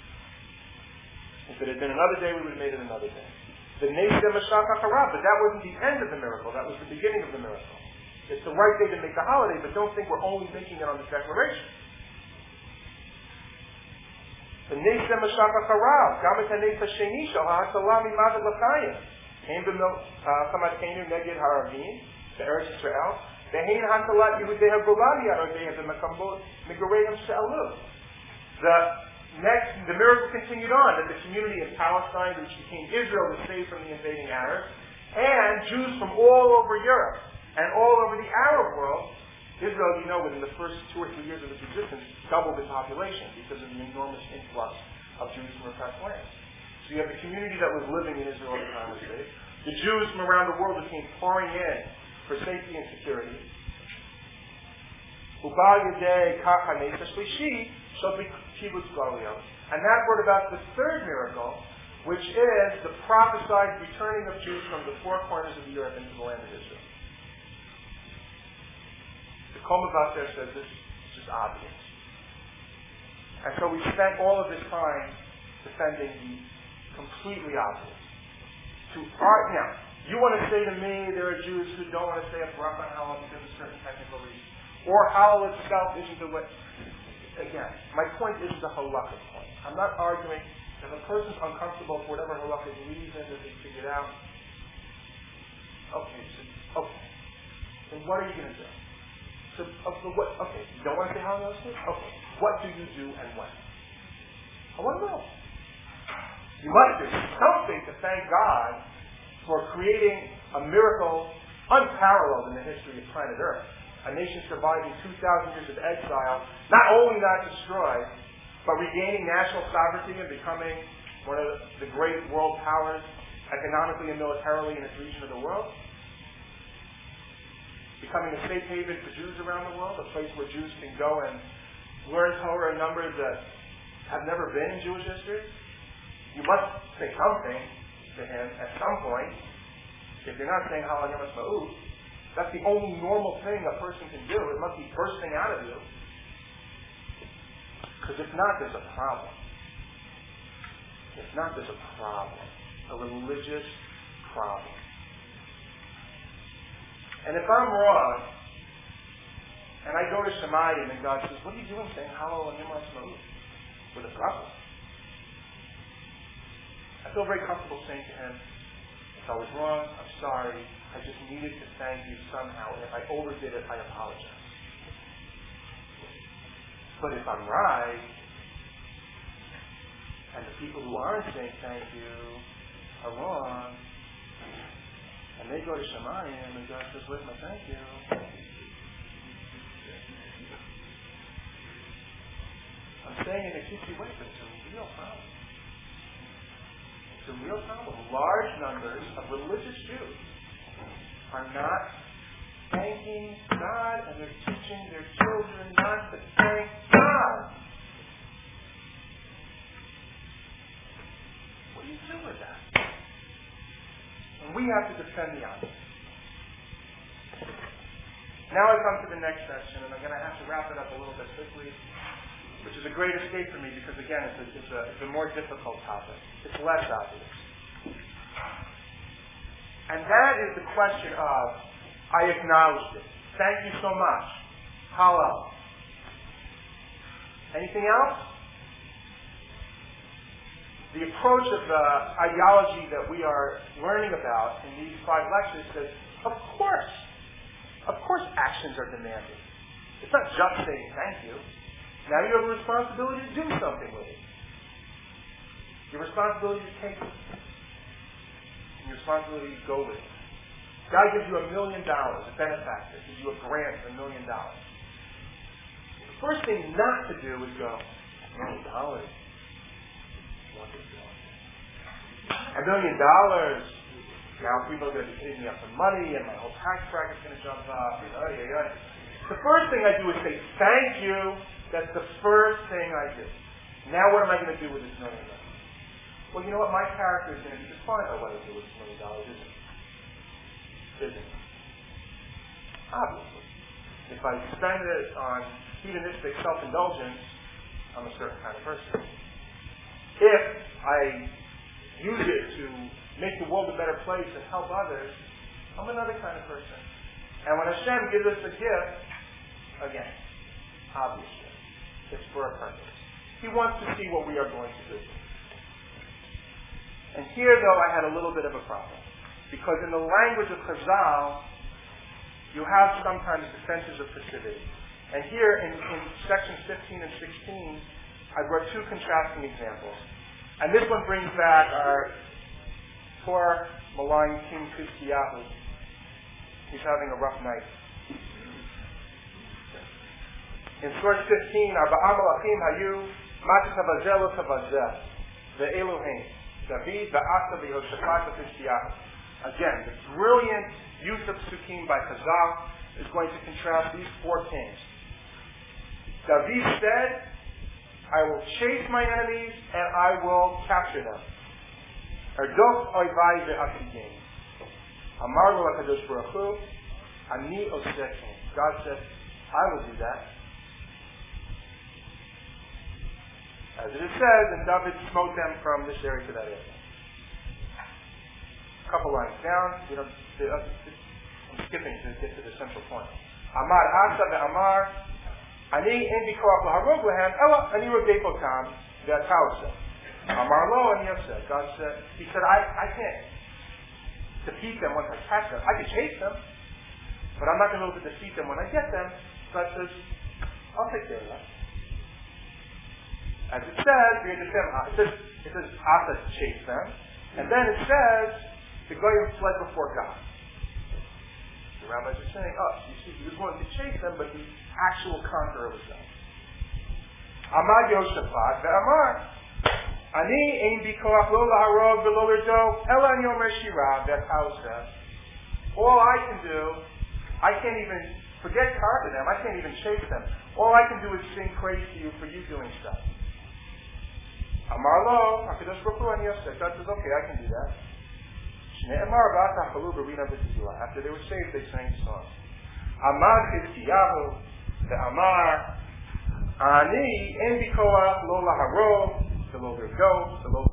If it had been another day, we would have made it another day. The Neisem Mashach ha'chara, but that wasn't the end of the miracle. That was the beginning of the miracle. It's the right day to make the holiday, but don't think we're only making it on this declaration. The Neisem Mashach ha'chara, Gamet ha'neis ha'sheni shel ha'hatzalah mimavet l'chayim, Hein b'mil chamatenu neged ha'aravim, be'eretz Yisrael, Ve'hein ha'hatzalat Yehudei ha'golam ya'arodei ha'b'makambot migoreim she'alu. The Next, the miracle continued on, that the community in Palestine, which became Israel, was saved from the invading Arabs, and Jews from all over Europe and all over the Arab world. Israel, you know, within the first 2 or 3 years of its existence, doubled its population because of the enormous influx of Jews from oppressed lands. So you have the community that was living in Israel at the time of faith. The Jews from around the world came pouring in for safety and security. And that brought about the third miracle, which is the prophesied returning of Jews from the four corners of Europe into the land of Israel. The Kol Mevater says this is just obvious. And so we spent all of this time defending the completely obvious. Now, you want to say to me there are Jews who don't want to say a bracha on Hallel because of certain technical reasons. Or Hallel itself isn't the way. Again, my point isn't a halakhic point. I'm not arguing if a person's uncomfortable for whatever halakhic reason that they figured out. Okay. Then what are you going to do? You don't want to say Hallel? Okay. What do you do and when? I want to know. You must do something to thank God for creating a miracle unparalleled in the history of planet Earth. A nation surviving 2,000 years of exile, not only not destroyed, but regaining national sovereignty and becoming one of the great world powers economically and militarily in its region of the world. Becoming a safe haven for Jews around the world, a place where Jews can go and learn Torah in numbers that have never been in Jewish history. You must say something to him at some point. If you're not saying Hallel Yom Ha'atzmaut, that's the only normal thing a person can do. It must be bursting out of you. Because if not, there's a problem. If not, there's a problem. A religious problem. And if I'm wrong, and I go to Shemayim and God says, what are you doing saying Hallel Yom Ha'atzmaut with a problem? I feel very comfortable saying to him, if I was wrong, I'm sorry. I just needed to thank you somehow, and if I overdid it, I apologize. But if I'm right, and the people who aren't saying thank you are wrong, and they go to Shemayim, and God says, where's my thank you? I'm saying it in a cutesy way, but it's a real problem. It's a real problem. Large numbers of religious Jews are not thanking God, and they're teaching their children not to thank God. What do you do with that? And we have to defend the honest. Now I come to the next section, and I'm going to have to wrap it up a little bit quickly, which is a great escape for me because, again, it's a more difficult topic. It's less obvious. And that is the question of, I acknowledged it. Thank you so much. Hallel. Anything else? The approach of the ideology that we are learning about in these 5 lectures says, of course actions are demanded. It's not just saying thank you. Now you have a responsibility to do something with it. Your responsibility to take it. And your responsibility to go with it. God gives you $1 million, a benefactor, gives you a grant of $1 million. The first thing not to do is go, $1 million? What is $1 million? Now people are going to be hitting me up for money, and my whole tax bracket's going to jump up. The first thing I do is say, thank you. That's the first thing I do. Now what am I going to do with this $1 million? Well, you know what? My character is going to be defined by what I do with this $1 million, isn't it? Obviously. If I spend it on hedonistic self-indulgence, I'm a certain kind of person. If I use it to make the world a better place and help others, I'm another kind of person. And when Hashem gives us a gift, again, obviously, it's for a purpose. He wants to see what we are going to do. And here, though, I had a little bit of a problem. Because in the language of Chazal, you have sometimes the senses of passivity. And here in sections 15 and 16, I brought two contrasting examples. And this one brings back our poor, maligned King Kiskiyahu. He's having a rough night. In source 15, Arba'am Malachim Hayu, Matis Havazel Lo Tavazel, Ve'eluhem, David, Ba'asa, V'Yehoshaphat, Kiskiyahu. Again, the brilliant use of Psukim by Chazal is going to contrast these four kings. David said, I will chase my enemies and I will capture them. Erdof oivai ve'atigim. Amar lo HaKadosh Baruch Hu, Ani osechem. God said, I will do that. As it is said, and David smote them from this area to that area. A couple lines down, I'm skipping to get to the central point. Amar asa ve'amar, Ani en bikoach laharog lehem, ela ani rodepotam ve'atausa. Amar lo ani yosef. God said, He said, I can't defeat them once I catch them. I can chase them, but I'm not going to be able to defeat them when I get them. God says, I'll take care of that. As it says, it says Asa chase them, and then it says the Goyim fled before God. The rabbis are saying, you see, he was going to chase them, but the actual conqueror was them. Amad Yoshaphat ve'amar, Ani ein bikoach lo laharog v'lo l'rdo, ela ani omer shira ve'tausa. All I can do, I can't even forget target them. I can't even chase them. All I can do is sing praise to you for you doing stuff. Amar lo, HaKadosh Baruch Hu ani yosef. God says, okay, I can do that. After they were saved, they sang songs. Amar Kiskiyahu ve'amar, Ani en bikoach lo laharog v'lo l'rdo, the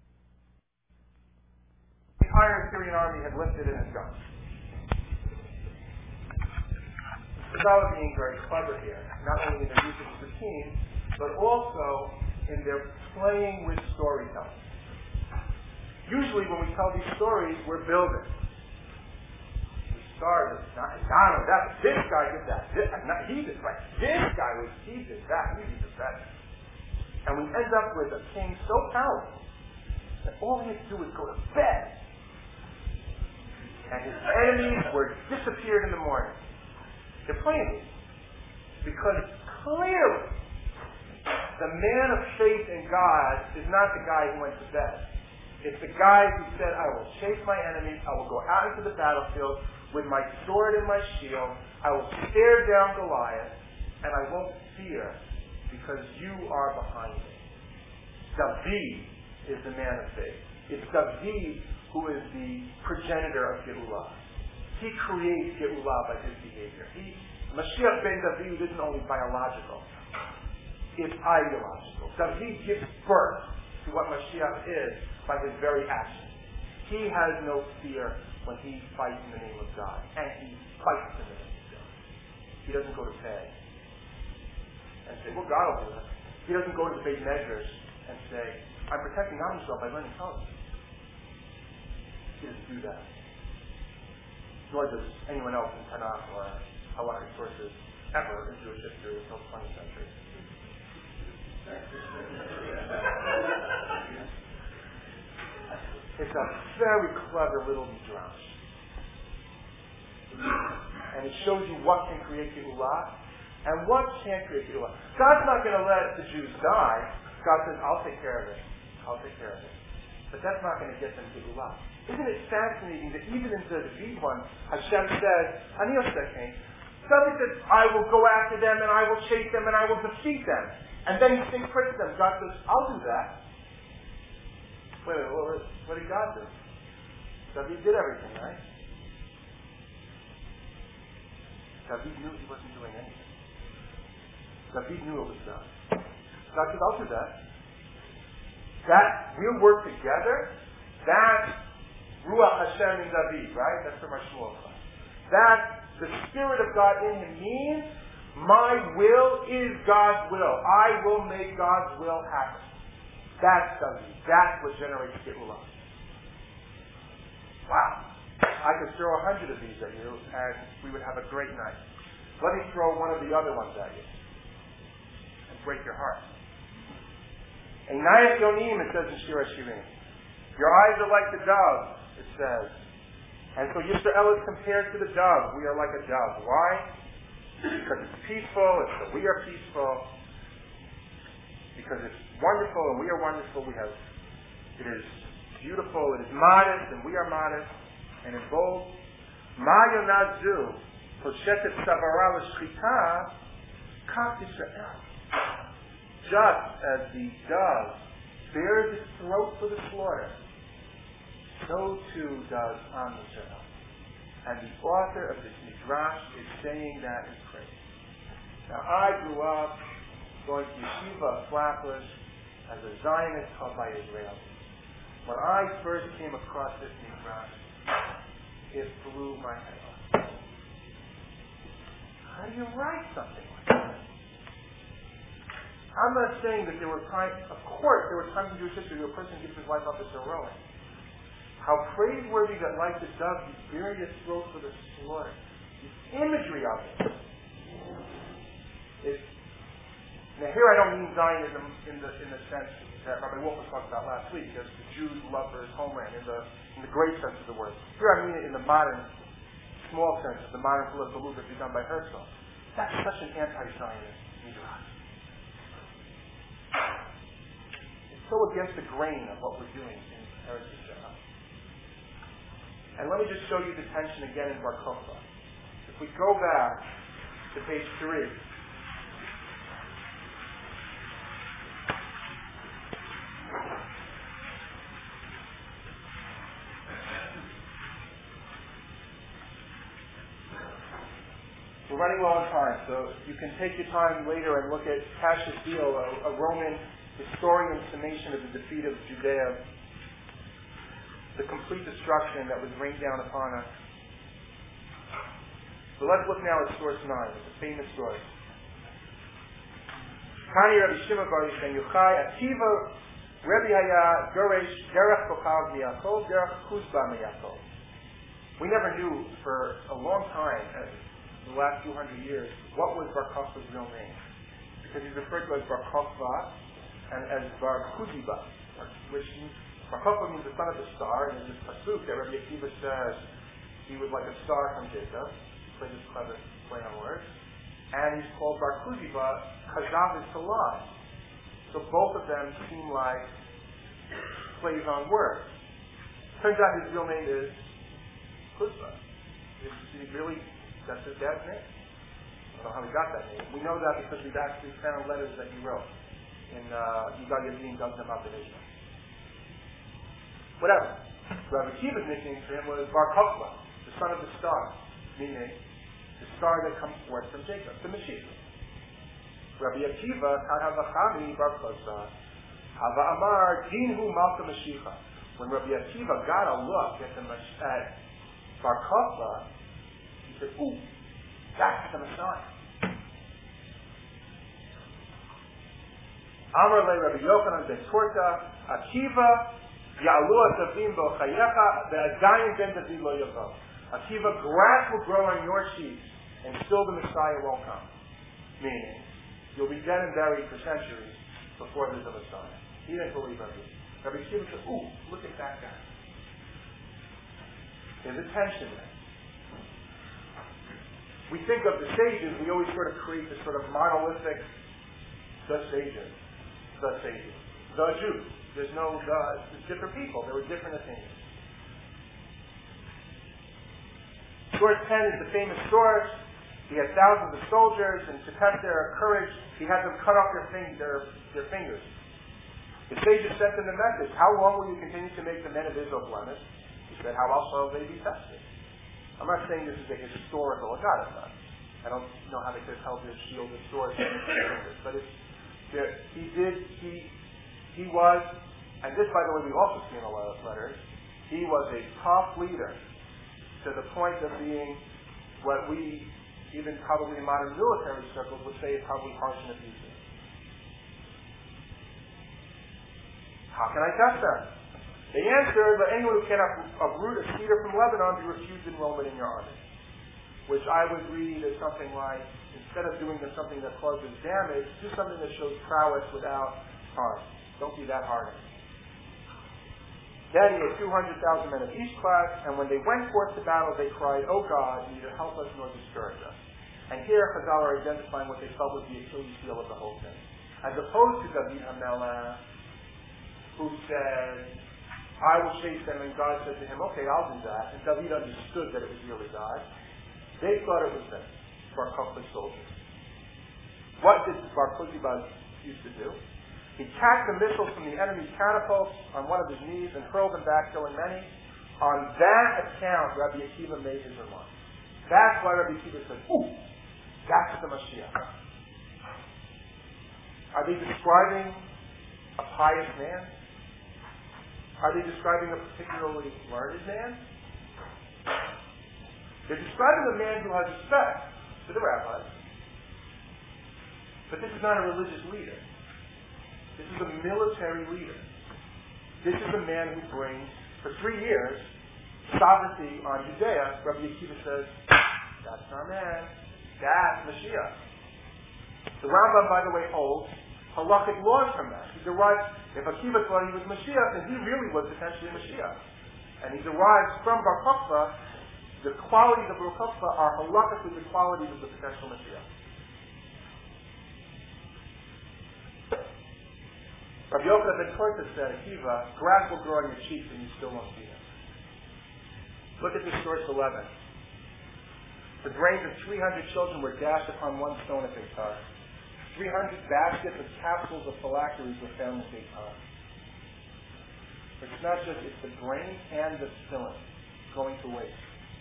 entire Assyrian army had lifted in its guns. The Chazal being very clever here, not only in their use of the team, but also in their playing with storytelling. Usually when we tell these stories, we're building. We start with, this guy did that. He did right. He did that. He did that. And we end up with a king so powerful that all he had to do was go to bed. And his enemies were disappeared in the morning. They're playing with him. Because clearly, the man of faith in God is not the guy who went to bed. It's the guy who said, I will chase my enemies, I will go out into the battlefield with my sword and my shield, I will stare down Goliath, and I won't fear, because you are behind me. David is the man of faith. It's David who is the progenitor of Geulah. He creates Geulah by his behavior. Mashiach ben David isn't only biological, it's ideological. David gives birth to what Mashiach is by his very action. He has no fear when he fights in the name of God. And he fights in the name of God. He doesn't go to bed and say, well, God will do it. He doesn't go to the big measures and say, I'm protecting myself by learning tongues. He doesn't do that. Nor does anyone else in Tanakh or halachic sources ever in Jewish history until the 20th century. It's a very clever little midrash. And it shows you what can create Geulah and what can't create Geulah. God's not going to let the Jews die. God says, I'll take care of it. But that's not going to get them Geulah. Isn't it fascinating that even in the David one, Hashem says, Ani osechem. David says, I will go after them and I will chase them and I will defeat them. And then he sings praise to them. God says, I'll do that. Wait, what did God do? David did everything, right? David knew he wasn't doing anything. David knew it was done. God said, I'll do that. That we'll work together. That's Ruach Hashem in David, right? That's from our Shmuel class. That the Spirit of God in him means my will is God's will. I will make God's will happen. That's David. That's what generates Geulah. Wow. I could throw 100 of these at you and we would have a great night. Let me throw one of the other ones at you and break your heart. Einayach yonim, it says in Shir HaShirim. Your eyes are like the dove, it says. And so Yisrael is compared to the dove. We are like a dove. Why? Because it's peaceful, it's that we are peaceful. Because it's wonderful and we are wonderful. It is beautiful, it is modest, and we are modest. And in bold, Ma yonazu, poshetet savara l'shchita, kach Yisrael. Just as the dove bears its throat for the slaughter, so too does Am Yisrael. And the author of this Midrash is saying that in praise. Now, I grew up going to Yeshiva, Flatbush, as a Zionist taught by Israel. When I first came across this Midrash, it blew my head off. How do you write something like that? I'm not saying that there were times, of course, there were times in Jewish history where a person gives his life up as heroic. How praiseworthy that, like the dove, he buried his throat for the slaughter. The imagery of it is. Now, here I don't mean Zionism in the sense that Rabbi Wolf was talking about last week, as the Jews love for his homeland, in the great sense of the word. Here I mean it in the modern, small sense, the modern political movement begun by Herzl. That's such an anti-Zionist midrash. It's so against the grain of what we're doing in Eretz Yisrael. And let me just show you the tension again in Bar Kokhba. If we go back to page 3, we're running low on time, so you can take your time later and look at Cassius Dio, a Roman historian summation of the defeat of Judea, the complete destruction that was rained down upon us. So let's look now at source 9. It's a famous source. Kani Rabbi Shimon Bar Yochai Akiva Rabbi Haya Goresh Derech Kochav Miyakov Derech Kuzba Miyakov. We never knew for a long time, in the last 200 years, what was Bar Kokhba's real name. Because he's referred to as Bar Kokhba and as Bar Kuziba, which Bar Kokhba means the son of the star, and in this pasuk that Rabbi Akiva says he was like a star from Jacob. Play this clever play on words. And he's called Bar Kuziba, Kazav is to lie. So both of them seem like plays on words. Turns out his real name is Kuzba. Is he really, that's his dad's name? I don't know how he got that name. We know that because we've actually found letters that he wrote in Yigal Yadin, Dug Them Up in Israel. Whatever. Rabbi Akiva's nickname for him was Bar Kokhba, the son of the star, meaning the star that comes forth from Jacob, the Mashiach. Rabbi Akiva, Kadhavachami Bar Kokhba, Hava Amar Dinhu Malka Mashiach. When Rabbi Akiva got a look at Bar Kokhba, he said, "Ooh, that's the Messiah." Amar le Rabbi Yochanan ben Torta, Akiva. Akiva, grass will grow on your cheeks, and still the Messiah won't come. Meaning, you'll be dead and buried for centuries before there's a Messiah. He didn't believe Rabbi Akiva. Rabbi Akiva said, "Ooh, look at that guy." There's a tension there. We think of the sages, we always sort of create this sort of monolithic, the sages, the Jews. There's no it's different people. There were different opinions. Source 10 is the famous source. He had thousands of soldiers, and to test their courage, he had them cut off their fingers. The sages sent him the message, "How long will you continue to make the men of Israel blemish?" He said, "How else shall they be tested?" I'm not saying this is a historical Agadah. I don't know how they could have held their shield and sword in his fingers, but he was, and this, by the way, we also see in a lot of letters, he was a tough leader to the point of being what we, even probably in modern military circles, would say is probably harsh and abusive. How can I test them? They answered, "Let anyone who cannot uproot a cedar from Lebanon be refused enrollment in your army." Which I would read as something like, instead of doing something that causes damage, do something that shows prowess without harm. Don't be that hard on me. Then he had 200,000 men of each class, and when they went forth to battle, they cried, "O God, neither help us nor discourage us." And here Chazal are identifying what they felt was the Achilles heel of the whole thing. As opposed to David HaMelech, who said, "I will chase them," and God said to him, "Okay, I'll do that." And David understood that it was really God. They thought it was them, Bar Kokhba's soldiers. What did Bar Kokhba used to do? He tacked the missiles from the enemy's catapults on one of his knees and hurled them back, killing many. On that account, Rabbi Akiva made his remark. That's why Rabbi Akiva said, "Ooh, that's the Mashiach." Are they describing a pious man? Are they describing a particularly learned man? They're describing a man who has respect for the rabbis. But this is not a religious leader. This is a military leader. This is a man who brings, for 3 years, sovereignty on Judea. Rabbi Akiva says, "That's our man. That's Mashiach." The Rambam, by the way, holds halakhic laws from that. He derives, if Akiva thought he was Mashiach, then he really was potentially Mashiach. And he derives from Bar Kokhba, the qualities of Bar Kokhba are halakhically the qualities of the potential Mashiach. Rabbi Yochanan ben Torta said, "Akiva, grass will grow on your cheeks and you still won't see it." Look at this source 11. The brains of 300 children were dashed upon one stone at Beitar. 300 baskets of capsules of phylacteries were found at Beitar. It's not just, it's the grain and the stone going to waste.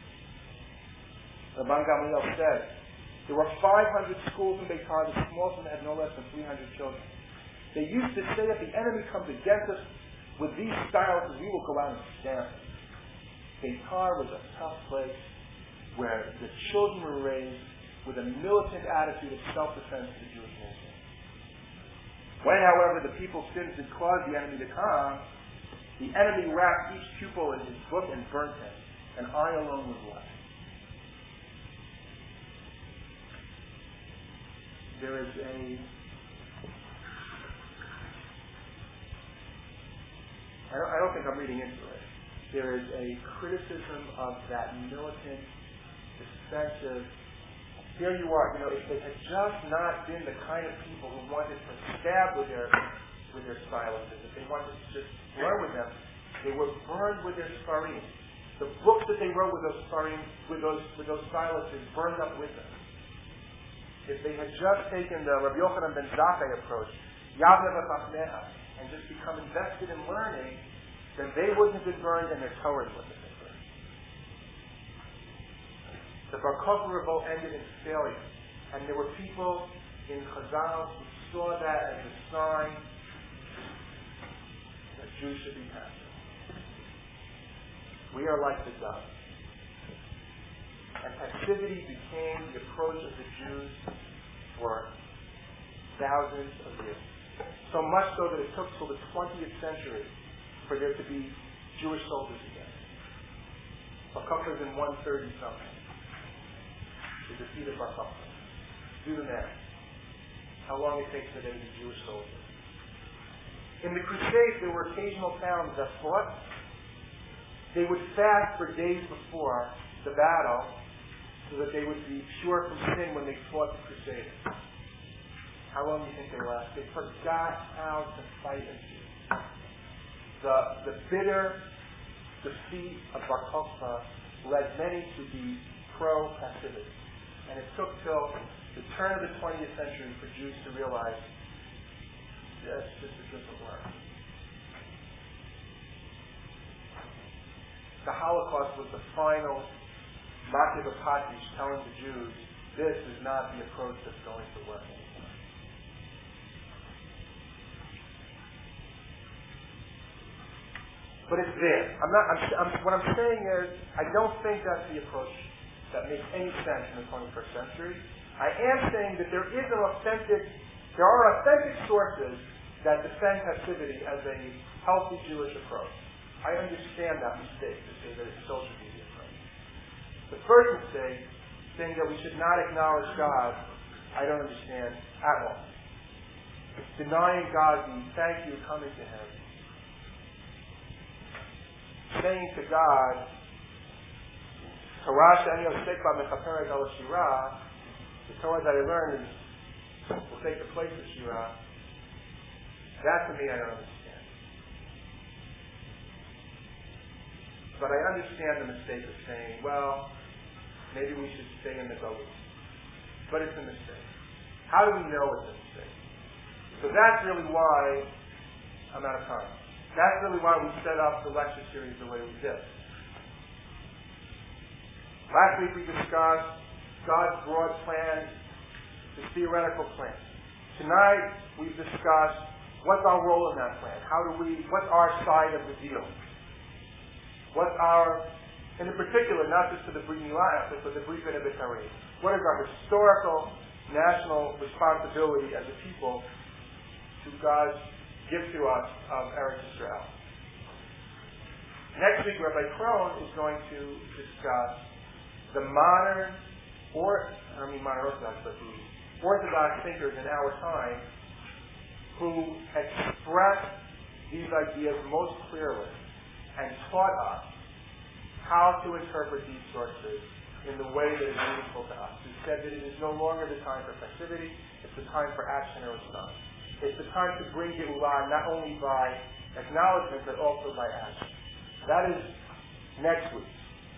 Rabban Gamliel said, there were 500 schools in Beitar. The smallest one had no less than 300 children. They used to say, if the enemy comes against us with these styles, we will go out and stamp it. Beitar was a tough place where the children were raised with a militant attitude of self-defense to the Jewish nation. When, however, the people sinned and caused the enemy to come, the enemy wrapped each pupil in his book and burnt him, and I alone was left. There is I don't think I'm reading into it. There is a criticism of that militant, defensive. Here you are, if they had just not been the kind of people who wanted to stab with their silences, if they wanted to just learn with them, they were burned with their Sfarim. The books that they wrote with those Sfarim, with those silences, burned up with them. If they had just taken the Rabbi Yochanan ben Zakkai approach, Yavne v'Chachmeha, and just become invested in learning, then they wouldn't have been burned and their Torah wouldn't have been burned. The Bar Kokhba revolt ended in failure, and there were people in Chazal who saw that as a sign that Jews should be passive. We are like the dove. And passivity became the approach of the Jews for thousands of years. So much so that it took till the 20th century for there to be Jewish soldiers again. Bar Kokhba is in 130-something. The defeat of Bar Kokhba. Do the math. How long it takes for there to be Jewish soldiers. In the Crusades, there were occasional towns that fought. They would fast for days before the battle so that they would be pure from sin when they fought the Crusaders. How long do you think they lasted? They forgot how to fight and shoot. The bitter defeat of Bar Kokhba led many to be pro-passivity. And it took till the turn of the 20th century for Jews to realize this doesn't work. The Holocaust was the final Makkah Patish telling the Jews, this is not the approach that's going to work anymore. But it's there. What I'm saying is, I don't think that's the approach that makes any sense in the 21st century. I am saying that there are authentic sources that defend passivity as a healthy Jewish approach. I understand that mistake to say that it's social media approach. The first mistake, saying that we should not acknowledge God, I don't understand at all. denying God the thank you coming to him, saying to God, Torah she'ani osek ba mechaperet al shira, the Torah that I learned will take the place of Shira. That to me I don't understand. But I understand the mistake of saying, well, maybe we should stay in the Golut. But it's a mistake. How do we know it's a mistake? So that's really why I'm out of time. That's really why we set up the lecture series the way we did. Last week we discussed God's broad plan, His theoretical plan. Tonight we've discussed what's our role in that plan. What's our side of the deal? What's our, and in particular, not just for the Brit Milah aspect, but the Brit Bein HaBetarim. What is our historical, national responsibility as a people to God's gift to us of Eretz Yisrael? Next week, Rabbi Krohn is going to discuss the modern Orthodox, but the Orthodox thinkers in our time who expressed these ideas most clearly and taught us how to interpret these sources in the way that is meaningful to us. Who said that it is no longer the time for passivity, it's the time for action and response. It's the time to bring Geulah not only by acknowledgement, but also by action. That is next week.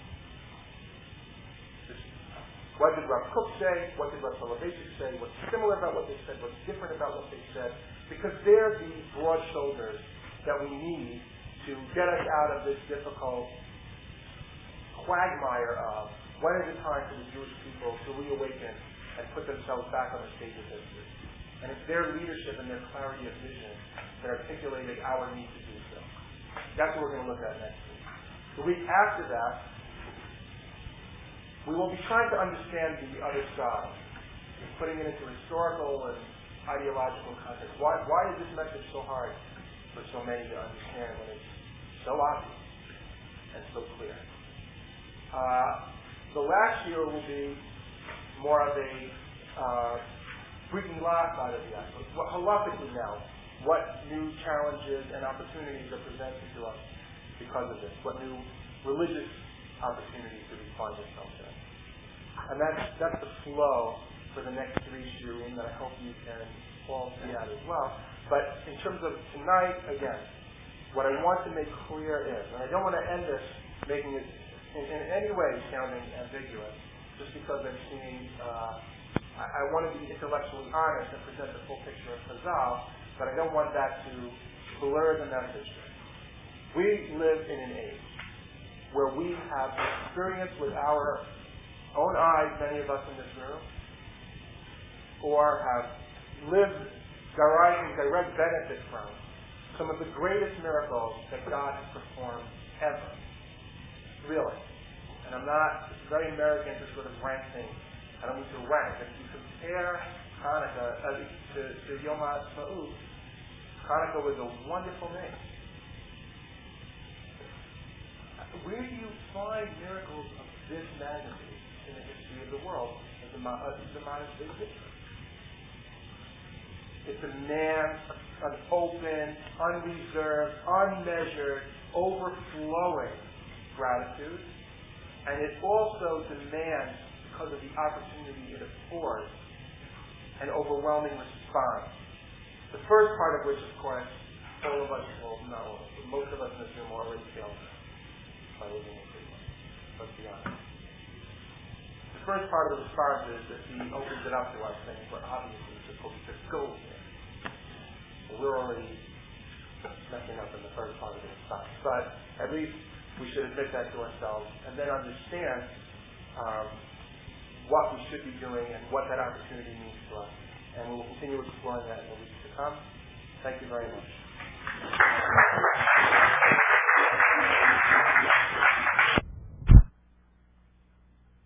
What did Rav Kook say? What did Rav Soloveitchik say? What's similar about what they said? What's different about what they said? Because they're the broad shoulders that we need to get us out of this difficult quagmire of when is it time for the Jewish people to reawaken and put themselves back on the stage of history. And it's their leadership and their clarity of vision that articulated our need to do so. That's what we're going to look at next week. The week after that, we will be trying to understand the other side, putting it into historical and ideological context. Why is this message so hard for so many to understand when it's so obvious and so clear? The last year will be more of a Brit Milah side of the aspect. Halakhically now, what new challenges and opportunities are presented to us because of this? What new religious opportunities do we find ourselves in? And that's the flow for the next 3 shiurim that I hope you can all see out as well. But in terms of tonight, again, what I want to make clear is, and I don't want to end this making it in any way sounding ambiguous, just because I'm seeing, I want to be intellectually honest and present the full picture of Chazal, but I don't want that to blur the message. We live in an age where we have experienced with our own eyes, many of us in this room, or have lived deriving direct benefit from some of the greatest miracles that God has performed ever. Really. And I'm not, it's very American to sort of rank things. I don't need to rank. If you compare Hanukkah to Yom HaAtzmaut, Hanukkah was a wonderful name. Where do you find miracles of this magnitude in the history of the world as the modern state history? It demands an open, unreserved, unmeasured, overflowing gratitude, and it also demands, because of the opportunity it affords, an overwhelming response. The first part of which, of course, all of us, well, not all of us, but most of us in this room already failed by living in freedom. Let's be honest. The first part of the response is that he opens it up to us, saying we're obviously supposed to go here. So we're already messing up in the first part of the response. But at least we should admit that to ourselves and then understand what we should be doing and what that opportunity means to us. And we will continue exploring that in the weeks to come. Thank you very much.